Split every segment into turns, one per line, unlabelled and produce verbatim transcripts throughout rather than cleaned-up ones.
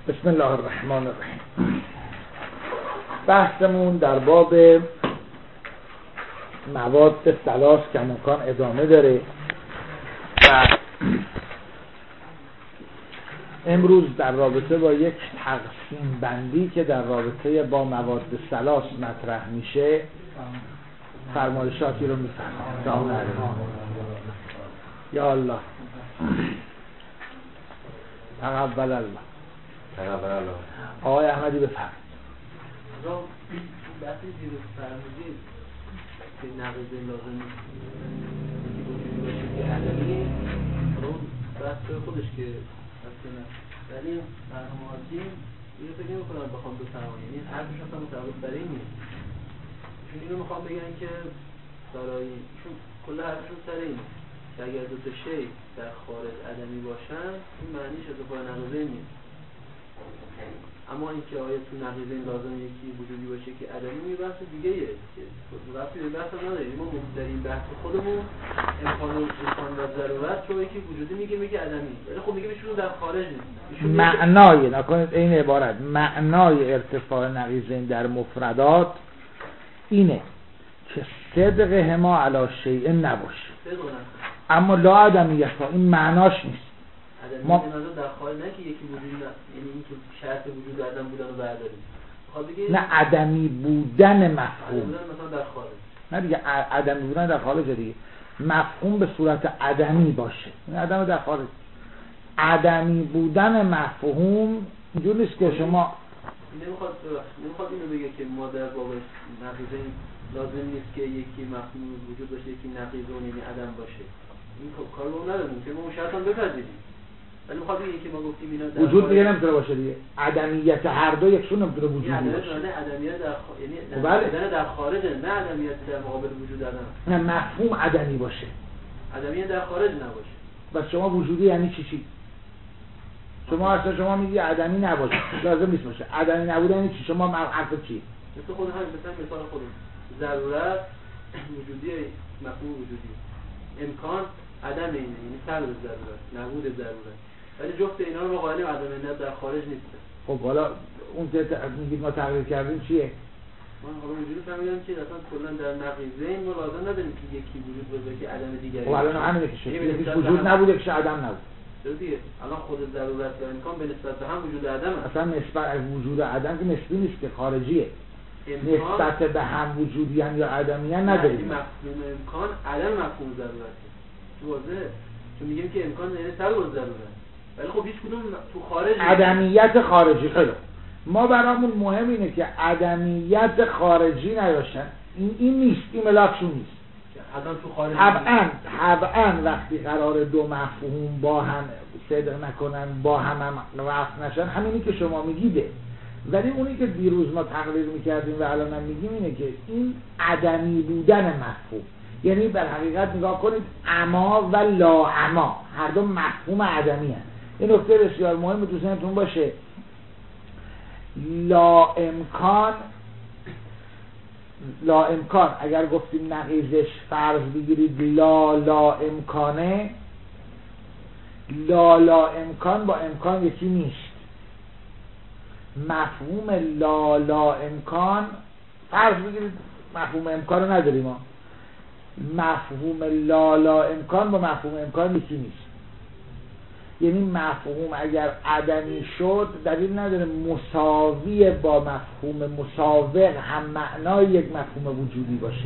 بسم الله الرحمن الرحیم. بحثمون در باب مواد ثلاث کماکان ادامه داره و امروز در رابطه با یک تقسیم بندی که در رابطه با مواد ثلاث مطرح میشه فرمایشاتی رو میفرمایید. یا الله تقبل الله.
تقبل الله.
آقای احمدی بفرمایید.
وقتی دیروز فرمودید که نقیض لازم یکی وجود باشه که عدمی اون بحث خودش که اصلا ولی برنامه هاتیم اینو فکر نمی کنم بخوام بفرماییم، یعنی حرفش اصلا متعلق بر این نیست. چون اینو میخوام بگن که دارایی چون کل حرفشون سر اینه که اگر دو تا شی در خارج عدمی باشن این معنیش اتفاق نقیضه نیست. اما اینکه آیا تو نقیضه این لازم یکی وجودی باشه که عدمی می بحث دیگه ایه که رفتی به بحث هم نداریم. ما در این بحث خودمون امکان و امکان و ضرورت رو یکی وجودی میگه میگه عدمی، ولی خب میگه میشون در خارج نیست.
معنای نکنید این عبارت معنای ارتفاع نقیضین در مفردات اینه که صدق هما علی شیء نباشه، اما لا عدمیت ها این معناش نیست.
ما در خارج نه که یکی وجود نه، یعنی اینکه شرط وجود عدم بودن رو برداریم.
نه عدمی بودن مفهوم
مثلا در خارج،
نه دیگه عدمی بودن در خارج دیگه مفهوم به صورت عدمی باشه، این عدم در خارج. عدمی بودن مفهوم اینجور نیست که شما
نمیخواد نمیخواد اینو بگه که ما در بابش نقیضه لازم نیست که یکی مفهوم وجود باشه یکی نقیضه اون یعنی عدم باشه. این کار رو نداریم که ما اون شرط هم بپذیریم، ولی میخواد بگه که ما گفتیم اینا در
وجود دیگه نمیتونه باشه دیگه. عدمیت هر دو یکشون نمیتونه وجود باشه.
یعنی عدمیت در خ... یعنی عدمیت در خارج، نه عدمیت در مقابل وجود عدم.
نه مفهوم عدمی باشه،
عدمیت در خارج نباشه.
بس شما وجودی یعنی چی چی؟ شما اصلا شما میگی عدمی نباشه لازم نیست باشه. عدمی نبودن یعنی چی؟ شما حرف چی؟
مثل خود همین مثلا مثال خودم ضرورت وجودی مفهوم وجودی، امکان عدم اینه یعنی سلب ضرورت نبود ضرورت، ولی جفت اینا رو مقایسه عدمیت در خارج نیست.
خب حالا اون که میگید ما تغییر کردیم چیه؟
من حالا اونجوری فهمیدم که اصلا کلا در نقیضین ما لازم نداریم که یکی وجود باشه که عدم دیگری.
خب الان همینه که شد یکی وجود نبود یکیش عدم نبود.
چرا دیگه الان خود ضرورت و امکان به نسبت به هم وجود عدم هست.
اصلا نسبت از وجود عدم که نسبی نیست که خارجیه. نسبت به هم وجودی هم یا عدمی هم نداریم.
مفهوم امکان عدم مفهوم ضرورته. واضحه. چون میگیم که امکان یعنی سلب ضرورت، ولی خب هیچ کدوم تو خارج
عدمیت خارجی. خیلی ما برامون مهم اینه که عدمیت خارجی نداشتن. این این نیست، این ملاکشون نیست. طبعا طبعا وقتی قرار دو مفهوم با هم صدق نکنن با هم هم وصل نشن همینی که شما میگیده، ولی اونی که دیروز ما تقریر میکردیم و الان هم میگیم اینه که این عدمی بودن مفهوم، یعنی در حقیقت نگاه کنید اما و لا اما هر دو مفهوم عدمی هست. این نکته بسیار مهم تو ذهنتون باشه. لا امکان لا امکان اگر گفتیم نقیضش فرض بگیرید لا لا امکانه، لا لا امکان با امکان یکی نیست. مفهوم لا لا امکان فرض بگیرید مفهوم امکان رو نداریم ما. مفهوم لا لا امکان با مفهوم امکان یکی نیست. یعنی مفهوم اگر عدمی شد دلیل نداره مساوی با مفهوم مساوق هم معنای یک مفهوم وجودی باشه.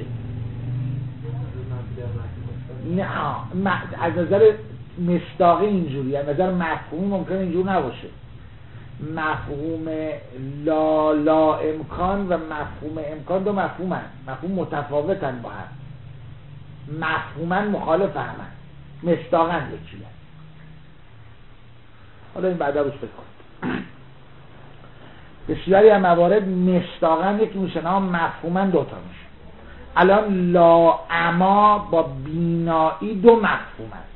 نه از نظر مصداقی اینجوری، از نظر مفهومی ممکن اینجور نباشه. مفهوم لا لا امکان و مفهوم امکان دو مفهوم هست، مفهوم متفاوتن با هم، مفهوما مخالف هم هست، مصداقا یکی هست. حالا این بعدا روش بکنید. بسیاری از موارد مصداقا یکی میشن اما مفهوما دوتا میشن. الان لا اما با بینایی دو مفهوم هست،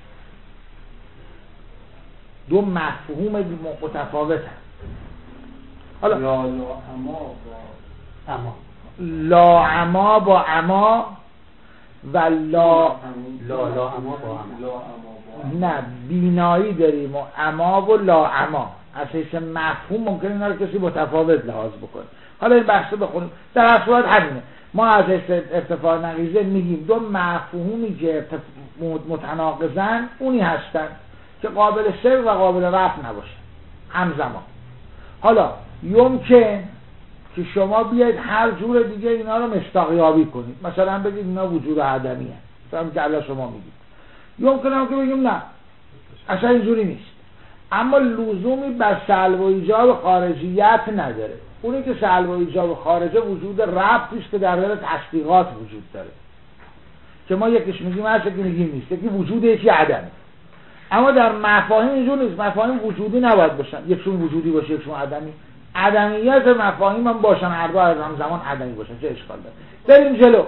دو مفهوم متفاوت هست. حالا
لا لا اما با
اما لا اما با اما و لا
لا لا اما با اما
نه بینایی داریم و اما و لا اما. از حیث مفهوم ممکنه اینا رو کسی متفاوت لحاظ بکنه. حالا این بحث رو بخونیم. در هر صورت همینه. ما از حیث ارتفاع نقیضه میگیم دو مفهومی که متناقضن اونی هستن که قابل صرف و قابل رفع نباشن همزمان. حالا یمکن که شما بیاید هر جور دیگه اینا رو مصداقیابی کنید، مثلا بگید اینا وجود عدمی هست، همین که الان شما میگید. یمکن هم که بگیم نه اصلا اینجوری نیست، اما لزومی بر سلب و ایجاب خارجیت نداره. اونی که سلب و ایجاب خارجه وجود ربطیست که در حال تصدیقات وجود داره، که ما یکیش میگیم هست یکی میگیم نیست، یکی وجود یکی عدمی. اما در مفاهیم اینجور نیست، مفاهیم وجودی نباید باشن، یکشون وجودی باشه یکشون عدمی. عدمیت مفاهیم هم باشن هر دو از همزمان عدمی باشن، چه اشکال داره؟ بریم جلو.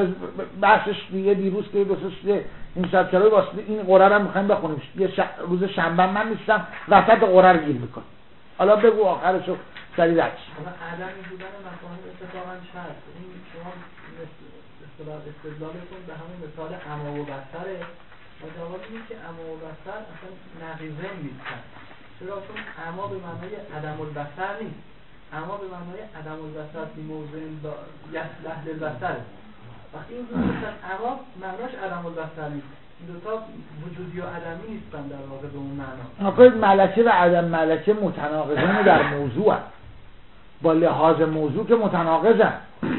بحثش دیگه دیروز که دو سه این شب چرا واسه این قرآن رو می‌خوایم بخونیم. یه ش... روز شنبه من نیستم وسط قرآن گیر می‌کنم. حالا بگو آخرشو سریع رد.
حالا عدمی بودن مفاهیم اتفاقا شرط. این شما اصطلاح استدلالتون به همون مثال اما و بصره و جواب اینه که اما و بصر اصلا نقیضین نیستن. چرا؟ چون اما به معنای عدم البصر نیست. اما به معنای عدم البصر فی موضع لحظ البصر. وقتی این دو تا اما معناش عدم البصر نیست. این دو تا وجودی و عدمی نیستن در واقع به اون معنا.
آخه ملکه و عدم ملکه متناقضن در موضوع هست. با لحاظ موضوع که متناقضن.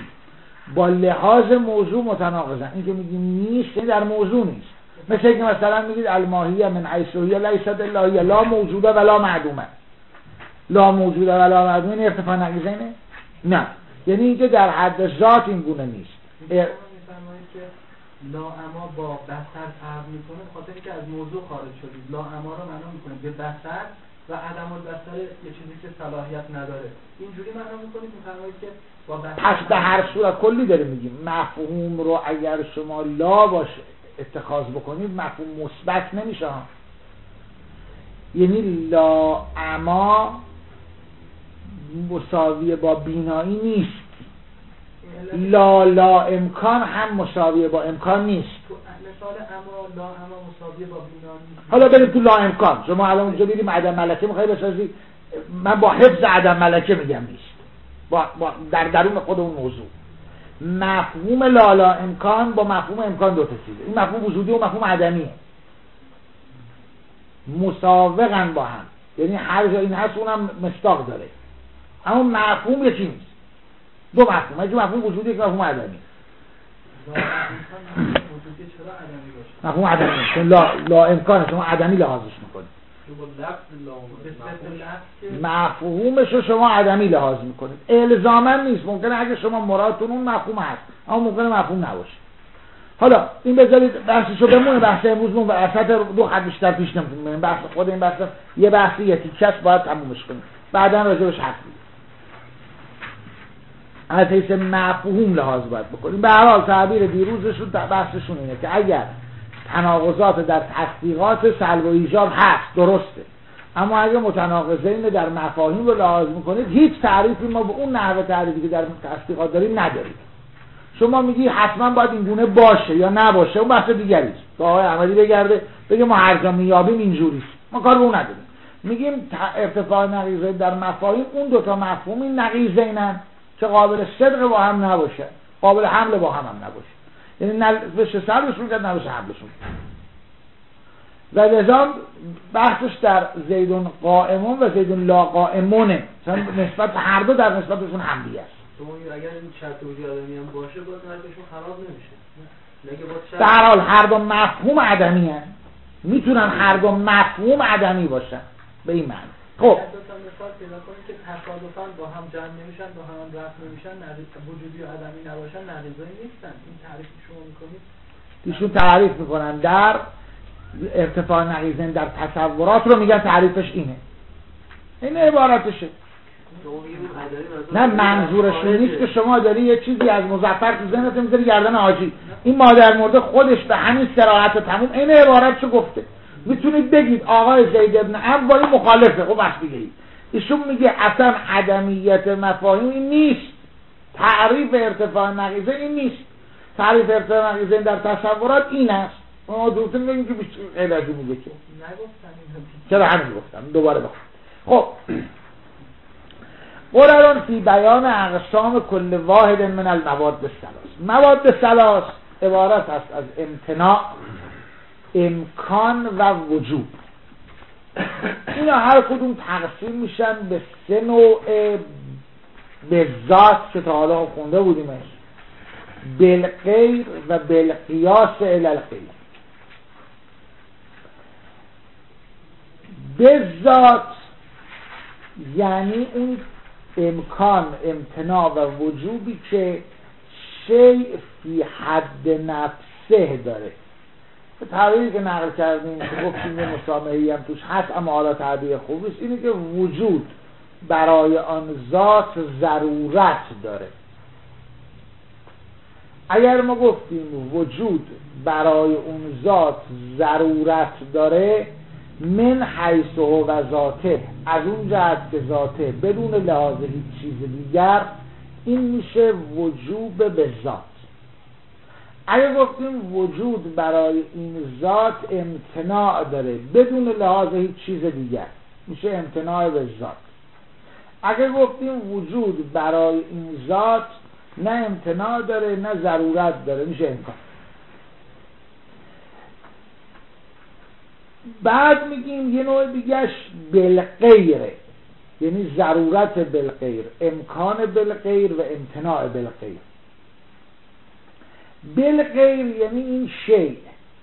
با لحاظ موضوع متناقضن. این که میگیم نیست این در موضوع نیست. مثل اینکه مثلا میگید الماهیه من حیث هی لیست الا هی لا موجوده ولا معدومه. لا موجوده ولا معدومه این ارتفاع نقیضینه؟ نه. یعنی اینکه در حد ذات این گونه نیست.
میفرمایید که لا اما با بصر فرق میکنه، خاطر اینکه از موضوع خارج شدید. لا اما رو معنا میکنه به بصر و عدم البصر یه چیزی که صلاحیت نداره. اینجوری معنا میکنید میفرمایید که با بصر.
پس به هر صورت کلی داره میگیم مفهوم رو اگر شما لا باشه اتخاذ بکنید مفهوم مثبت نمیشه. یعنی لا اما مساوی با بینایی نیست. لا لا امکان هم مساوی با امکان نیست.
مثال اما لا اما مساوی با بینایی.
حالا بریم تو لا امکان. شما الان اونجا دیدیم عدم ملکه میخوای بسازی، من با حفظ عدم ملکه میگم نیست. با, با در درون خود اون موضوع مفهوم لا لا امکان با مفهوم امکان دو تا چیزه. این مفهوم وجودی و مفهوم عدمیه، مساوقن با هم. یعنی هر جا این هست اونم مصداق داره، اما مفهوم یکی نیست. دو مفهوم، یکی مفهوم وجودی یکی مفهوم عدمی. مفهوم عدمی چون لا لا امکانه شما عدمی لحاظش میکنید. مفهومش رو شما عدمی لحاظ میکنید. الزاما نیست، ممکنه اگه شما مرادتون اون مفهوم هست اما ممکنه مفهوم نباشه. حالا این بذارید بحثشو بمونه، بحث امروز مون وسط دو خط بیشتر پیش نمی‌کنیم. بحث خود این بحث یه بحثی یه تیکش باید تمومش کنیم، بعداً راجعش حرف می‌زنیم. از حیث مفهوم لحاظ باید بکنیم. به هر حال تعبیر دیروزشون بحثشون اینه که اگر تناقضات در تصدیقات سلب و ایجاب هست درسته، اما اگه متناقضین در مفاهیم رو لحاظ میکنید هیچ تعریفی ما به اون نحوه تعریفی که در تصدیقات داریم نداریم. شما میگی حتما باید این گونه باشه یا نباشه، اون بحث دیگری است. تا آقای احمدی بگرده بگه ما هر جا میابیم اینجوریه، ما کار به اون نداریم. میگیم ارتفاع نقیضین در مفاهیم اون دو تا مفهومی نقیضینن که قابل صدق با هم نباشه، قابل حمل با هم هم نباشه. یعنی نه بشه سلبشون کرد نه بشه حملشون. و لذا بحثش در زیدون قائمون و زیدون لا قائمونه، مثلا نسبت هر دو در نسبتشون حملی است.
شما اگر این شرط وجود عدمی هم باشه باز نرگشون خراب نمیشه.
در حال هر دو مفهوم عدمی هست، میتونن هر دو مفهوم عدمی باشن به این معنی. خب
دو تا مثال پیدا کنید که تصادفاً با هم جمع نمیشن، با هم رفع نمیشن، وجودی و عدمی نباشن، نقیضایی نیستن. این تعریف شما میکنید
ایشون تعریف میکنن در ارتفاع نقیضین در تصورات رو میگن تعریفش اینه، این عبارتشه. نه منظورش نیست که شما داری یه چیزی از مظفر تو ذهنت میذاری گردن حاجی، این مادر مرده خودش به همین صراحت و تموم این عبارتشو گفته. میتونید بگید آقای زید ابن عمرو با این مخالفه، خب بس دیگه ایشون میگه اصلا عدمیت مفاهیم این نیست، تعریف ارتفاع نقیضین این نیست، تعریف ارتفاع نقیضین در تصورات این است. ما دوستون میگیم که بیشتر غیر از این میگه که
نگفتم.
چرا همین گفتم دوباره بخونم. خب قررون فی بیان اقسام کل واحد من المواد الثلاث. مواد ثلاث عبارت است از امتناع، امکان و وجود. اینا هر کدوم تقسیم میشن به سه نوع به ذات که تا حالا خونده بودیمش، بالغیر و بالقیاس الی الغیر. به ذات یعنی اون امکان، امتناع و وجودی که شیء فی حد نفسه داره. تعبیری که نقل کردیم که گفتیم یه مسامحه‌ای هم توش هست اما حالا تعبیر خوبی است، اینه که وجود برای آن ذات ضرورت داره. اگر ما گفتیم وجود برای اون ذات ضرورت داره، من حیث و ذاته، از اون جهت که ذاته بدون لحاظ هیچ چیز دیگر، این میشه وجوب به ذات. اگر گفتیم وجود برای این ذات امتناع داره بدون لحاظ هیچ چیز دیگر، میشه امتناع به ذات. اگر گفتیم وجود برای این ذات نه امتناع داره نه ضرورت داره، میشه امکان. بعد میگیم یه نوع دیگهش بالغیره، یعنی ضرورت بالغیر، امکان بالغیر و امتناع بالغیر. بالغیر یعنی این شیء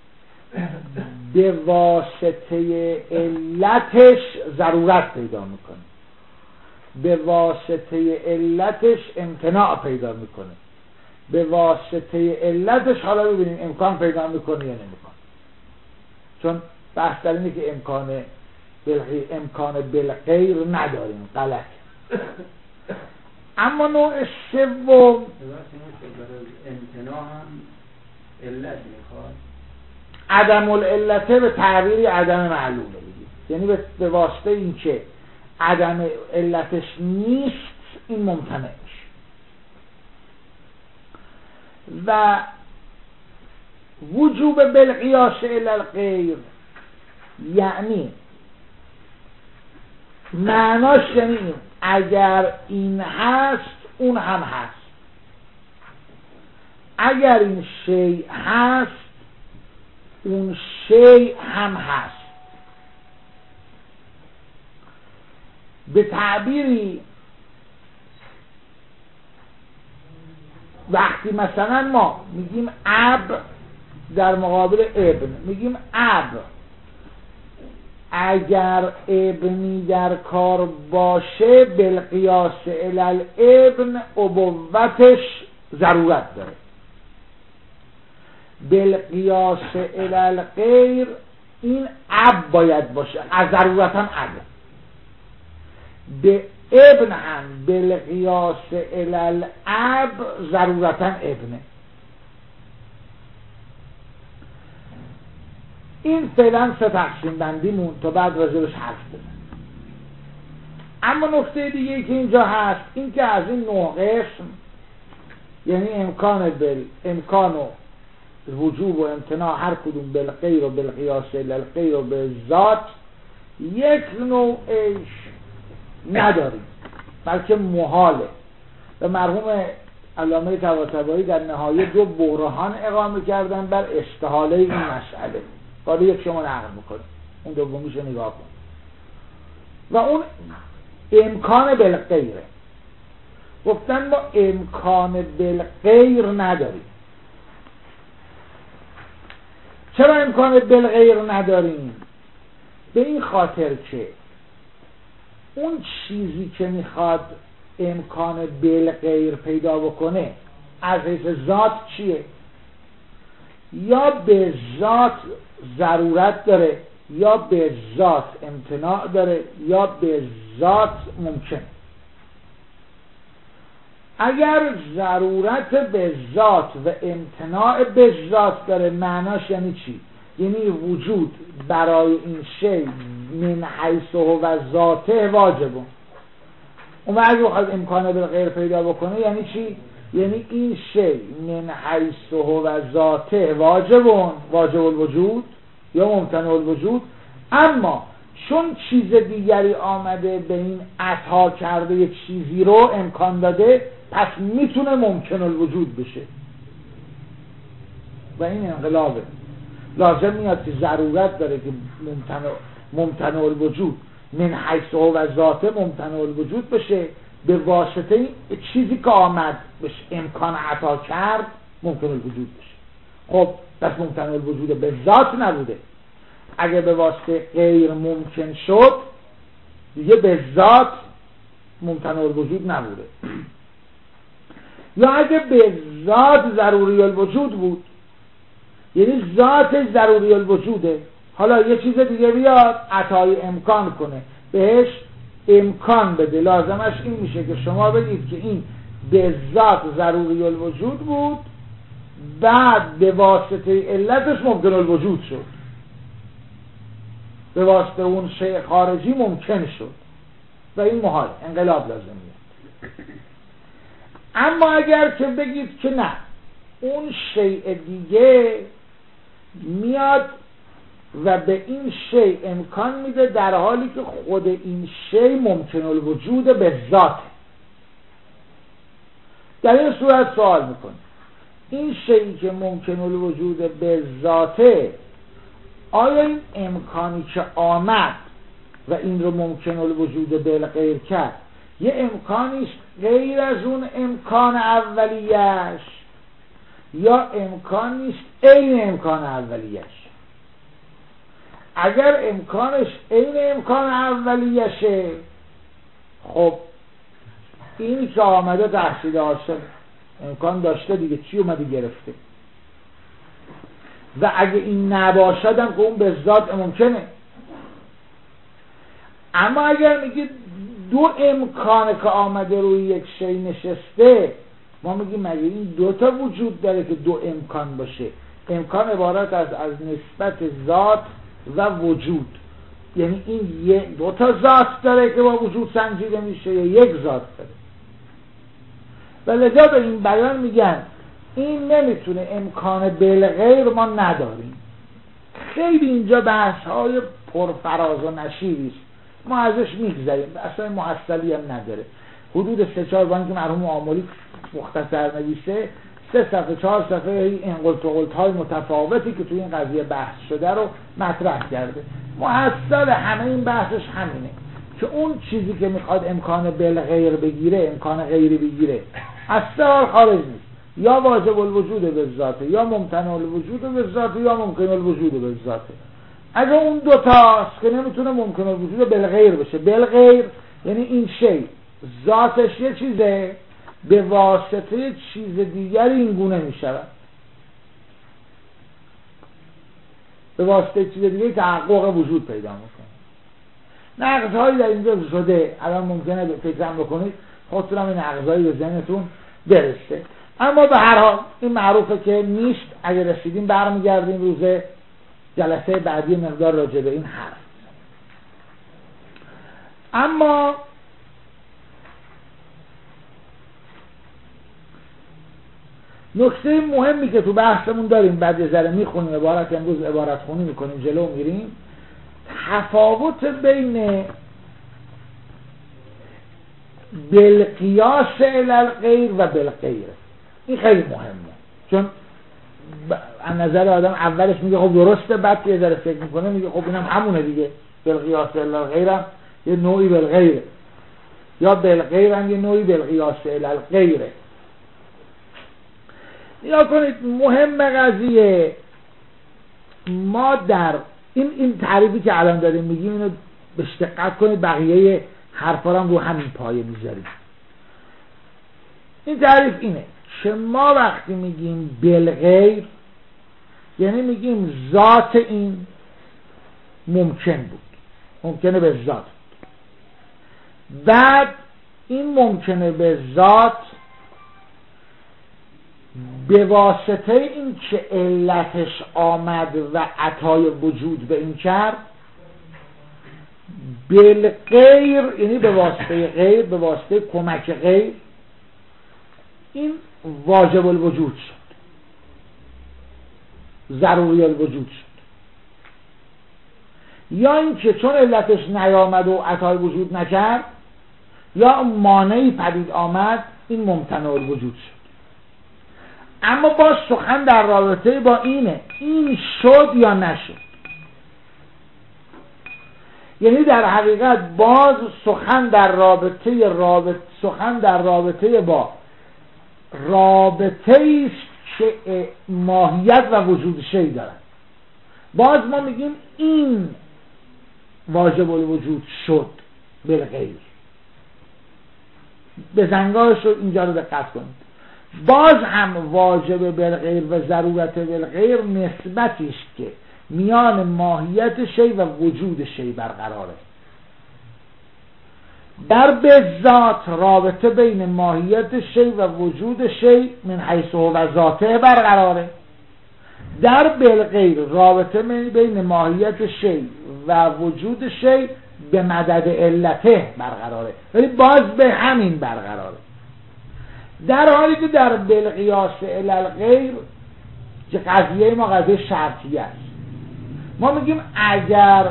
به واسطه علتش ضرورت پیدا میکنه، به واسطه علتش امتناع پیدا میکنه، به واسطه علتش حالا ببینیم امکان پیدا میکنه یا نمیکنه. چون بحث در اینه که امکان بالغیر امکان بالغیر نداریم، غلط. اما نوع سوم
امتناع هم علت میخواد،
عدم العلته به تعبیری عدم معلومه بگید، یعنی به واسطه این که عدم علتش نیست این ممتنع میشه. و وجوب بالقیاس الی الغیر یعنی معناش یعنی این اگر این هست اون هم هست، اگر این شیء هست اون شیء هم هست. به تعبیری وقتی مثلا ما میگیم اب در مقابل ابن، میگیم اب اگر ابنی در کار باشه بالقیاس الی الابن ابوتش ضرورت داره، بالقیاس الی الغیر این اب باید باشه، از ضرورتا اب. به ابن هم بالقیاس الی الاب ضرورتا ابنه. این فعلا سه تقسیم بندیمون تا بعد راجبش حرف بزنیم. اما نکته دیگه ای که اینجا هست این که از این نه قسم، یعنی امکان بل امکان و وجوب و امتناع هر کدوم بالغیر و بالقیاس الی الغیر و بالذات، یک نوعش نداریم بلکه محاله. و مرحوم علامه طباطبایی در نهایه دو برهان اقامه کردن بر استحاله این مسئله. حالا یک شما نقل میکنیم، اون دومیش رو نگاه کن. و اون امکان بالغیره. گفتن ما امکان بالغیر نداریم. چرا امکان بالغیر نداریم؟ به این خاطر که اون چیزی که میخواد امکان بالغیر پیدا بکنه از حیث ذات چیه؟ یا به ذات ضرورت داره، یا به ذات امتناع داره، یا به ذات ممکن. اگر ضرورت به ذات و امتناع به ذات داره معناش یعنی چی؟ یعنی وجود برای این شی من حیث و ذاته واجبه. اون وقت بخواد امکان بالغیر پیدا بکنه یعنی چی؟ یعنی این شی من حیث و ذاته واجبون، واجب الوجود یا ممتنع الوجود. اما چون چیز دیگری آمده به این عطا کرده یک چیزی رو امکان داده، پس میتونه ممکن الوجود بشه و این انقلابه. لازم میاد که ضرورت داره که ممتنع ممتنع الوجود من حیث و ذاته ممتنع الوجود بشه، به واسطه چیزی که آمد بهش امکان عطا کرد ممکن الوجود بشه. خب پس ممتنع الوجود به ذات نبوده. اگه به واسطه غیر ممکن شد دیگه به ذات ممتنع الوجود نبوده. یا اگه به ذات ضروری الوجود بود، یعنی ذاتش ضروری الوجوده، حالا یه چیز دیگه بیاد عطای امکان کنه، بهش امکان بده، لازمش این میشه که شما بگید که این به ذات ضروری الوجود بود، بعد به واسطه علتش ممکن الوجود شد، به واسطه اون شیء خارجی ممکن شد و این محال، انقلاب لازم میاد. اما اگر که بگید که نه، اون شیء دیگه میاد و به این شیء امکان میده در حالی که خود این شیء ممکن الوجود به ذاته، در این صورت سوال میکنه این شیئی که ممکن الوجود به ذاته، آیا این امکانی که آمد و این رو ممکن الوجود بالغیر کرد یه امکانیش غیر از اون امکان اولیش یا امکانیش عین امکان اولیش؟ اگر امکانش عین امکان اولیشه، خب این که آمده تحصیل حاصل امکان داشته دیگه، چی اومده گرفته؟ و اگه این نباشد هم که اون به ذات ممکنه. اما اگر میگید دو امکانه که آمده روی یک شی نشسته، ما میگیم مگه این دو تا وجود داره که دو امکان باشه؟ امکان عبارت از از نسبت ذات و وجود، یعنی این یه دو تا ذات داره که با وجود سنجیده میشه یا یک ذات داره. و لذا به این بیان میگن این نمیتونه، امکان بالغیر ما نداریم. خیلی اینجا بحث های پرفراز و نشیبیست، ما ازش میگذاریم، اصلا محصلی هم نداره. حدود سه چهار بار که مرحوم آملی مختصر نویسه، سه صفحه چهار صفحه این قلت و قلت های متفاوتی که توی این قضیه بحث شده رو مطرح کرده. محصل همه این بحثش همینه که اون چیزی که میخواد امکان بالغیر بگیره، امکان غیری بگیره، اصلا خارج نیست، یا واجب الوجود به ذاته یا ممتنع الوجود به ذاته یا ممکن الوجود به ذاته. اگه اون دو تاست که نمیتونه ممکن الوجود بالغیر بشه، بالغیر یعنی این شی ذاتش یه چیزه، به واسطه چیز دیگری این گونه میشود، به واسطه چیز دیگری تحقق وجود پیدا میکنه. نقض‌هایی در اینجا شده، الان ممکنه فکرم بکنید خودتونم این نقض‌هایی به ذهنتون برسه، اما به هر حال این معروفه که نیست. اگه رسیدیم برمیگردیم روز جلسه بعدی مقدار راجع به این حرف. اما نکته مهمی که تو بحثمون داریم، بعد یه ذره میخونیم عبارت، امروز عبارت خونی میکنیم جلو میریم، تفاوت بین بالقیاس الی الغیر و بالغیر، این خیلی مهمه، چون از نظر آدم اولش میگه خب درسته، بعد یه ذره فکر میکنه میگه خب اینم همونه دیگه، بالقیاس الی الغیر هم یه نوعی بالغیره، یا بالغیر هم یه نوعی بالقیاس الی الغیره. یا کنید مهم قضیه ما در این این تعریفی که الان داریم میگیم، اینو بهش دقت کنید، بقیه حرفا هم رو همین پایه میذاریم. این تعریف اینه که ما وقتی میگیم بالغیر یعنی میگیم ذات این ممکن بود، ممکنه به ذات، بعد این ممکنه به ذات به واسطه این که علتش آمد و عطای وجود به این کرد، بالغیر یعنی به واسطه غیر، به واسطه کمک غیر، این واجب الوجود شد، ضروری الوجود شد. یا اینکه چون علتش نیامد و عطای وجود نکرد یا مانعی پدید آمد این ممتنع الوجود شد. اما باز سخن در رابطه با اینه این شد یا نشد. یعنی در حقیقت باز سخن در رابطه رابطه سخن در رابطه با رابطه است که ماهیت و وجود شی دارن. باز ما میگیم این واجب الوجود شد بالغیر. به زنگاهش رو اینجا رو دقت کنید. باز هم واجب بالغیر و ضرورت بالغیر نسبتی است که میان ماهیت شی و وجود شی برقراره. در بذات رابطه بین ماهیت شی و وجود شی من حیث و ذاته برقراره. در بالغیر رابطه بین ماهیت شی و وجود شی به مدد علته برقراره، ولی باز به همین برقراره. در حالی که در بالقیاس الی الغیر که قضیه ما قضیه شرطیه است، ما میگیم اگر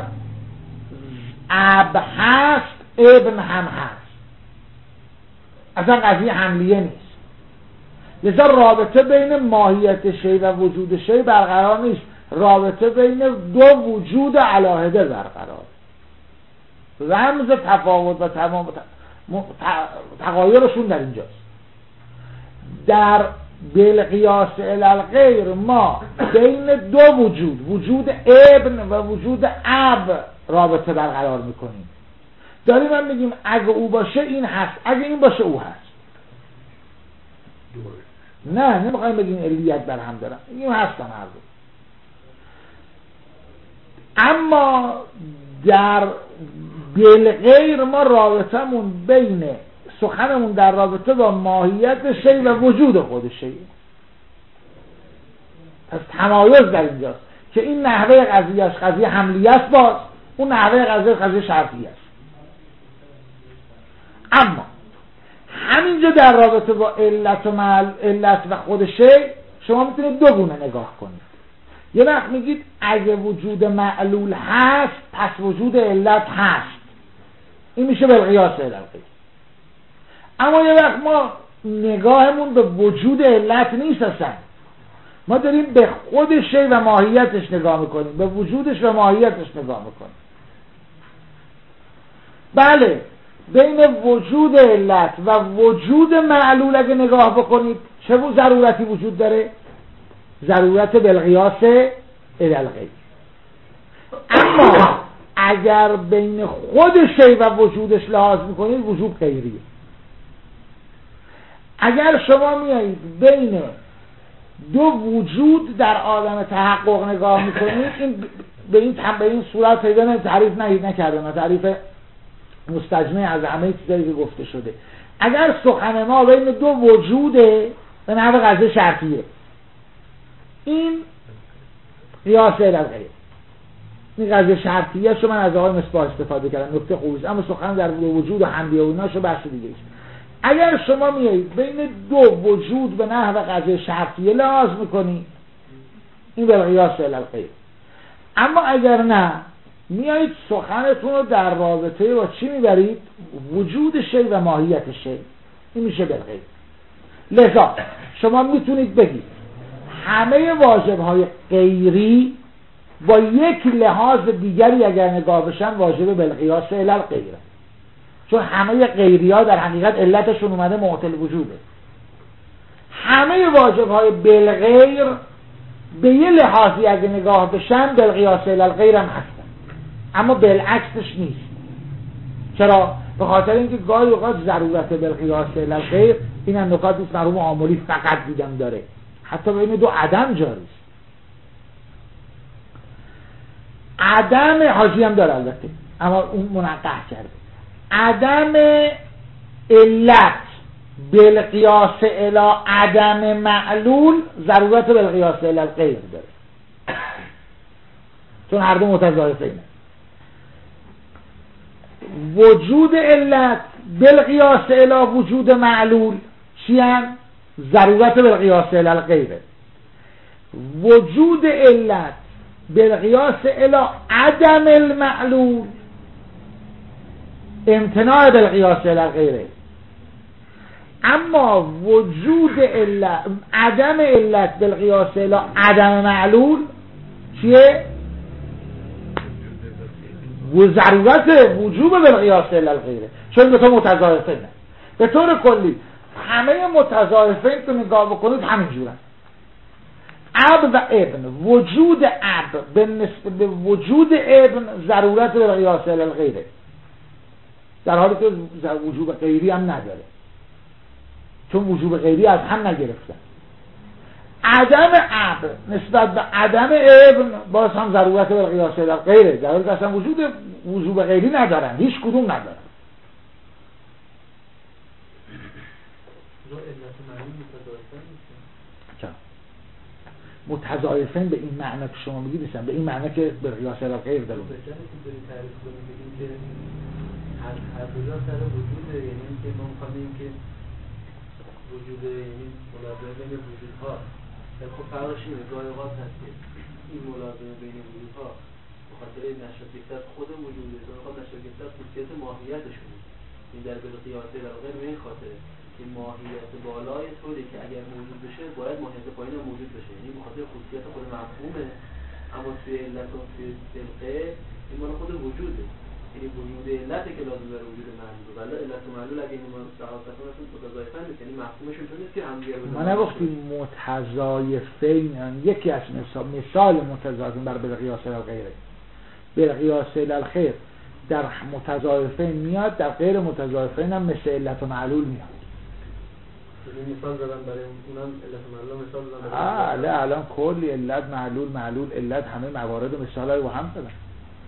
اب هست ابن هم هست، اصلا قضیه حملیه نیست. لذا رابطه بین ماهیت شی و وجود شی برقرار نیست، رابطه بین دو وجود علاهده برقرار. رمز تفاوت و تمام تغایرشون در اینجاست. در بالقیاس الی الغیر ما بین دو وجود، وجود ابن و وجود اب رابطه برقرار میکنیم. داریم هم میگیم اگه او باشه این هست، اگه این باشه او هست. نه نمیخوایم بگیم علیت بر هم دارن، این هستن هر دو. اما در بالغیر ما رابطمون بین سخنمون در رابطه با ماهیت شی و وجود خود شی. پس تمایز در اینجاست که این نحوه قضیهش قضیه حملیه است، باز اون نحوه قضیه قضیه شرطیه است. اما همینجا در رابطه با علت و معل... علت و خود شی شما میتونید دو گونه نگاه کنید. یه وقت میگید اگه وجود معلول هست پس وجود علت هست، این میشه بالقیاس الی الغیر. اما یه وقت ما نگاهمون به وجود علت نیست، اصلا ما داریم به خود شی و ماهیتش نگاه میکنیم، به وجودش و ماهیتش نگاه میکنیم. بله بین وجود علت و وجود معلول اگه نگاه بکنید چه ضرورتی وجود داره؟ ضرورت بالقیاس الی الغیر. اما اگر بین خود شی و وجودش لحاظ میکنید وجود غیریه. اگر شما میایید بین دو وجود در عالم تحقق نگاه میکنید، این به این به این صورت پیدا تعریف نهید نکردن، تعریف مستجمع از همه چیزایی که گفته شده. اگر سخن ما بین دو وجوده به نحو قضیه شرطیه، این قیاس الی الغیر. این قضیه شرطیه شو من از آقای مصباح استفاده کردم، نکته خوبی. اما سخن در وجود و حملیه و ایناشو بحث دیگه است. اگر شما میایید بین دو وجود به نحو قضیه شرطیه لحاظ میکنی، این بالقیاس الی الغیر. اما اگر نه میایید سخنتون رو در رابطه با چی میبرید؟ وجود شی و ماهیت شی، این میشه بالغیر. لذا شما میتونید بگید همه واجبهای غیری با یک لحاظ دیگری اگر نگاه بشن واجب بالقیاس الی الغیر، چون همه غیری ها در حقیقت علتشون اومده معطل وجوده. همه واجبهای بالغیر به یه لحاظی اگر نگاه بشن بالقیاس الی الغیر هم هستن، اما بالعکسش نیست. چرا؟ به خاطر اینکه گاهی اوقات ضرورت بالقیاس الی الغیر این هم نکات نیست مرحوم عاملی فقط دیدم داره، حتی بین دو عدم جاری است. عدم حاجی هم داره البته، اما اون منقح کرده. عدم علت بالقیاس الی عدم معلول ضرورت بالقیاس الی الغیر داره، چون هر دو متضاعفینه. وجود علت بالقیاس الی وجود معلول چی هم؟ ضرورت بالقیاس الی الغیر. وجود علت بالقیاس الی عدم المعلول، امتناع بالقیاس الی غیره. اما وجود علت، عدم علت بالقیاس الی عدم معلول چیه؟ و ضرورت وجوب بالقیاس الی غیره، چون به تو متضاعفین. به طور کلی همه متضاعفین که نگاه بکنید همین جورن. اب و ابن، وجود اب به نسبت به وجود ابن ضرورت بالقیاس الی غیره، در حالی که وجوب غیری هم نداره، چون وجوب غیری از هم نگرفتن. عدم اب نسبت به عدم ابن باز هم ضرورت بالقیاس الی غیره، در حالی که اصلا وجود وجوب غیری ندارن، هیچ کدوم ندارن. متضاعفین به این معنی که شما میگید نیستن، به این معنی که به قیاس الی غیر داریم.
هر هر دو سر وجوده، یعنی اینکه ما می‌خوایم که وجود یعنی ملازمه بین وجودها، خب فرقش اینه گاهی اوقات هست که این ملازمه بین وجودها به خاطر نشایست خود وجوده، گاهی اوقات نشایست خصوصیت ماهیتشونه. این در بالقیاس الی غیر به این خاطره که ماهیت بالای طوری که اگر موجود بشه باید ماهیت پایین هم موجود بشه، یعنی به خاطر خصوصیت خود مفهومه. اما توی علت و توی بالغیب این مال خود وجوده، یعنی وجود علته که لازم داره وجود معلول، ولی علت و معلول اگه این صحابتاشون متضاعفن نیست، یعنی مفهومشون چون نیست که همدیگه رو
ما نگفتیم متضاعفین، یکی از مثال مثال متضاعفین بر بالقیاس الی غیره. بالقیاس الی الخیر در متضاعفین میاد، در غیر متضاعفین هم مثل علت و معلول میاد.
این مثال زدن برای اونم علت و معلول مثال زدن
آه
برای
نه الان کلی علت معلول معلول علت همه موارد و مثالای با هم زدن.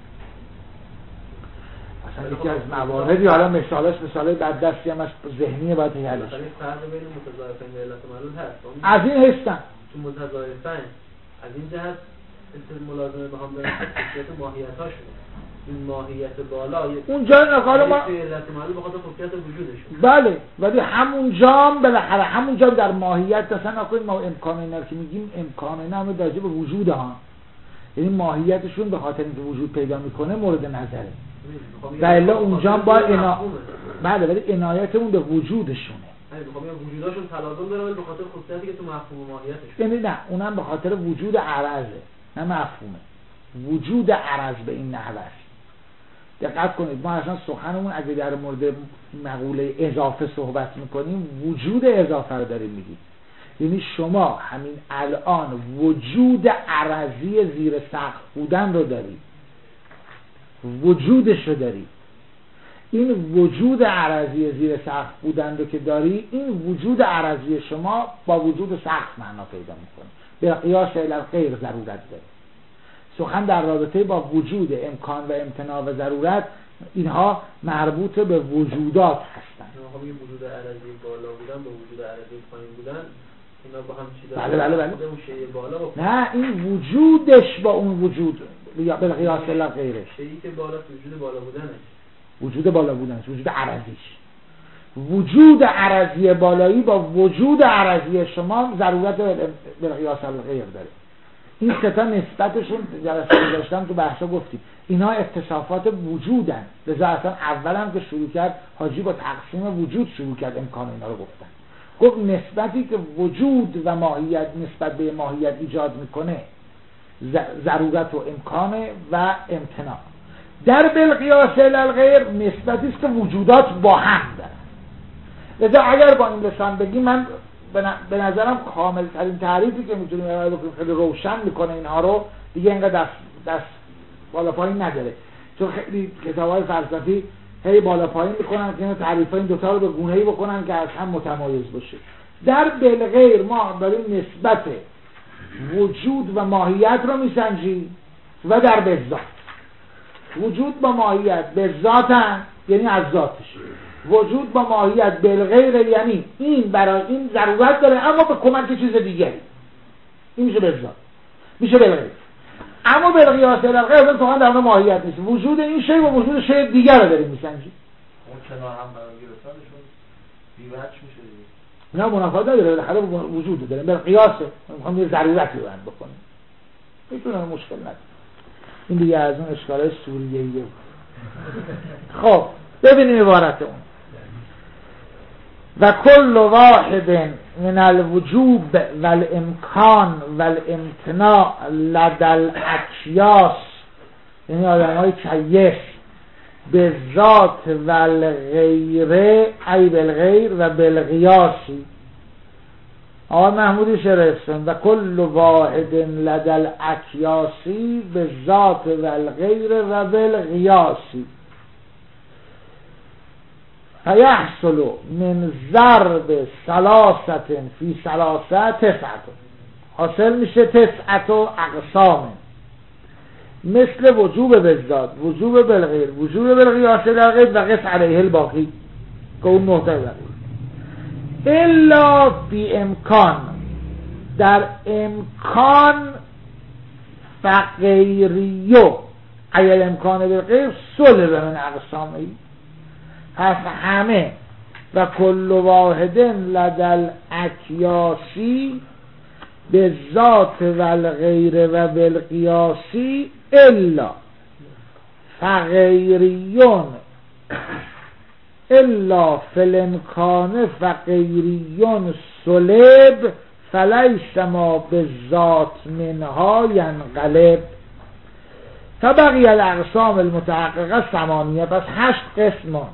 اصلا یکی از مواردی حالا مثالش مثالای بعد دستی هم از ذهنی باید حلش.
مثلا فرق بین متضاعفین و علت و معلول هست.
از این هستن
تو متضاعفین از این جهت مثل ملازمه به هم دارن خصوصیت ماهیتاشون، این ماهیت بالا
اونجا نقال ما
توی علت و معلول به خاطر خصوصیت وجودشون.
بله، ولی همونجا هم بالاخره همونجا در ماهیت مثلا نکنید ما امکان اینا که میگیم امکان اینا هم راجع به وجود ها، یعنی ماهیتشون به خاطر اینکه وجود پیدا میکنه مورد نظره. دلیل اونجا با اینا بله، ولی عنایت اون به وجودشونه.
یعنی بخوام وجوداشون تلازم داره ولی به خاطر خصوصیتی که تو مفهوم ماهیتشون.
یعنی نه، اونم به خاطر وجود عرضه، نه مفهومه. وجود عرض به این نحوه است. دقت کنید ما اصلا سخنمون اگه در مورد مقوله اضافه صحبت میکنیم وجود اضافه رو داریم میگیم. یعنی شما همین الان وجود عرضی زیر سقف بودن رو دارید، وجودش رو داری. این وجود عرضی زیر سقف بودن رو که داری، این وجود عرضی شما با وجود سقف معنا پیدا میکنه، به قیاس الی غیر ضرورت داره. سخن در رابطه با وجود امکان و امتناع و ضرورت اینها مربوط به وجودات هستن.
ما میگیم وجود عرضی بالا بودن با وجود عرضی پایین بودن اینا با هم چی داره؟
بله بله بله.
اون شیء بالا با
نه، این وجودش با اون وجود یا به قیاس الی غیره.
شیئی که بالا وجود بالا بودنش،
وجود بالا بودنش، وجود عرضیش. وجود عرضی بالایی با وجود عرضی شما ضرورت به قیاس الی غیر داره. این سه تا نسبتشون جلسه گذاشتم تو بحثا گفتیم اینا اتصافات وجودن. لذا اصلا اول هم که شروع کرد حاجی با تقسیم وجود شروع کرد امکان اینا رو گفتن. گفت نسبتی که وجود و ماهیت نسبت به ماهیت ایجاد میکنه ضرورت و امکان و امتناع. در بالقیاس الی الغیر نسبتی است که وجودات با هم دارن. لذا اگر با این لسان بگیم من به نظرم کامل ترین تعریفی که میتونیم ارائه بکنیم خیلی روشن میکنه اینها رو، دیگه اینقدر دست دست بالا پایین نداره. چون خیلی کتاب‌های فلسفی هی بالا پایین میکنن که این تعریف‌ها این دوتا رو به گونه‌ای بکنن که از هم متمایز باشه. در بالغیر ما داریم نسبت وجود و ماهیت رو میسنجیم و در بذات وجود با ماهیت به ذاتن، یعنی از ذاتش. وجود با ماهیت بالغیر یعنی این برای این ضرورت داره اما به کمک چیز دیگری. این میشه به ذات، میشه بالغیر. اما بالقیاس الی الغیر اصلا تو در ماهیت نیست، وجود این شی و وجود شی دیگر رو داریم میسنجیم.
اون کنار هم قرار گرفتنشون بی‌وجه میشه دیگه.
نه منافات نداره، بالاخره وجود داریم. بالقیاس میخوام یه ضرورتی رو بیان بکنیم، میتونه مشکل نداره. این دیگه از اون اشکالای سوریه‌ایه. خب ببینیم عبارت اون. و کل واحد من الوجوب والامکان والامتناع لدى الاکیاس، یعنی آدم های کیف، به ذات و الغیره ای بالغیر و بالقیاسی. آقای محمودی شرفتن و کل واحد لدى الاکیاسی به ذات و الغیر و بالقیاسی فیحصل من ضرب ثلاثت فی ثلاثه تسعت، حاصل میشه تسعت و اقسام، مثل وجوب بالذات، وجوب بالغیر، وجوب بالقیاس در غیر و قس علیه الباقی که اون نقطه بقید. الا فی امکان، در امکان فغیریو ایل امکان بالغیر سلب من اقسامی، پس همه و کل واحد لدى الاکیاسی به ذات و الغیر و بالقیاسی الا فغیریون الا فلنکان فغیریون سلب فلیس ما به ذات منها ینقلب. فبقی الاقسام المتحققه ثمانیه، پس هشت قسم ماند.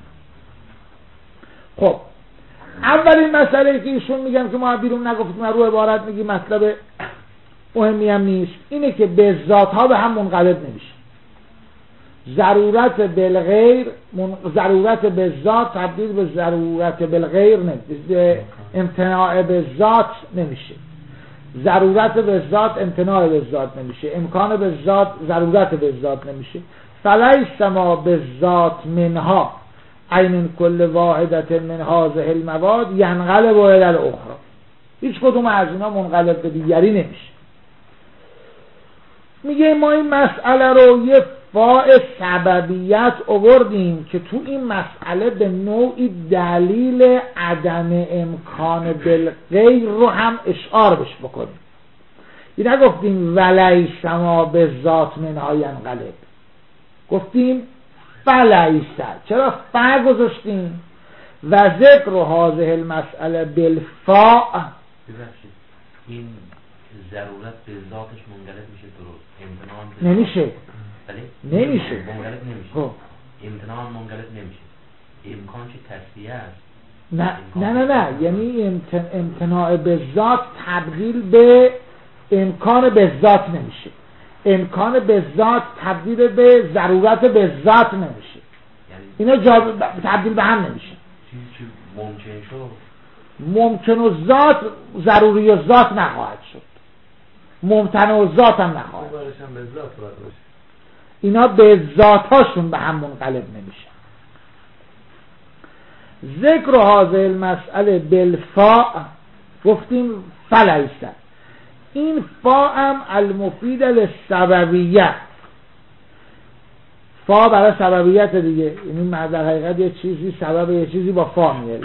خب اولین مسئله که ایشون میگن که ما بیرون نگفتیم رو عبارت میگی مطلب مهمی هم نیست، اینه که به ذات ها به هم منقلب نمیشه. ضرورت بالغیر من... ضرورت به ذات تبدیل به ضرورت بالغیر نمیشه، امتناع به ذات نمیشه، ضرورت به ذات امتناع به ذات نمیشه، امکان به ذات ضرورت به ذات نمیشه. فلیس ما به ذات منها عین کل واحدت من هذه المواد ینقلب الی الاخرى، هیچ کدوم از اینا منقلب به دیگری نمیشه. میگه ما این مسئله رو یه فاء سببیت آوردیم که تو این مسئله به نوعی دلیل عدم امکان بالغیر رو هم اشعار بش بکنیم. این نگفتیم ولیس ما به ذات منها ینقلب، گفتیم فلیسه. چرا فا گذاشتیم؟ و ذکر هذه المسئله بالفاء.
ببخشید این ضرورت به ذاتش منقلب میشه، درست؟ امتناع
نمیشه.
بله
نمیشه،
منقلب نمیشه.
خب
امتناع منقلب نمیشه. امکان چه تصفیه است؟
نه نه نه نه یعنی امتن... امتناع به ذات تبدیل به امکان به ذات نمیشه، امکان به ذات تبدیل به ضرورت به ذات نمیشه، اینا جا... تبدیل به هم نمیشه.
چیزی که ممکن شد
ممکن و ذات ضروری و ذات نخواهد شد، ممتنع و ذات هم نخواهد شد، اینا به ذاتاشون به هم منقلب نمیشه. ذکر هذه المسئله بالفاء گفتیم فلیسه. این فا هم المفید للسببیه، فا برای سببیت دیگه، یعنی در حقیقت یه چیزی سبب یه چیزی با فا میاره.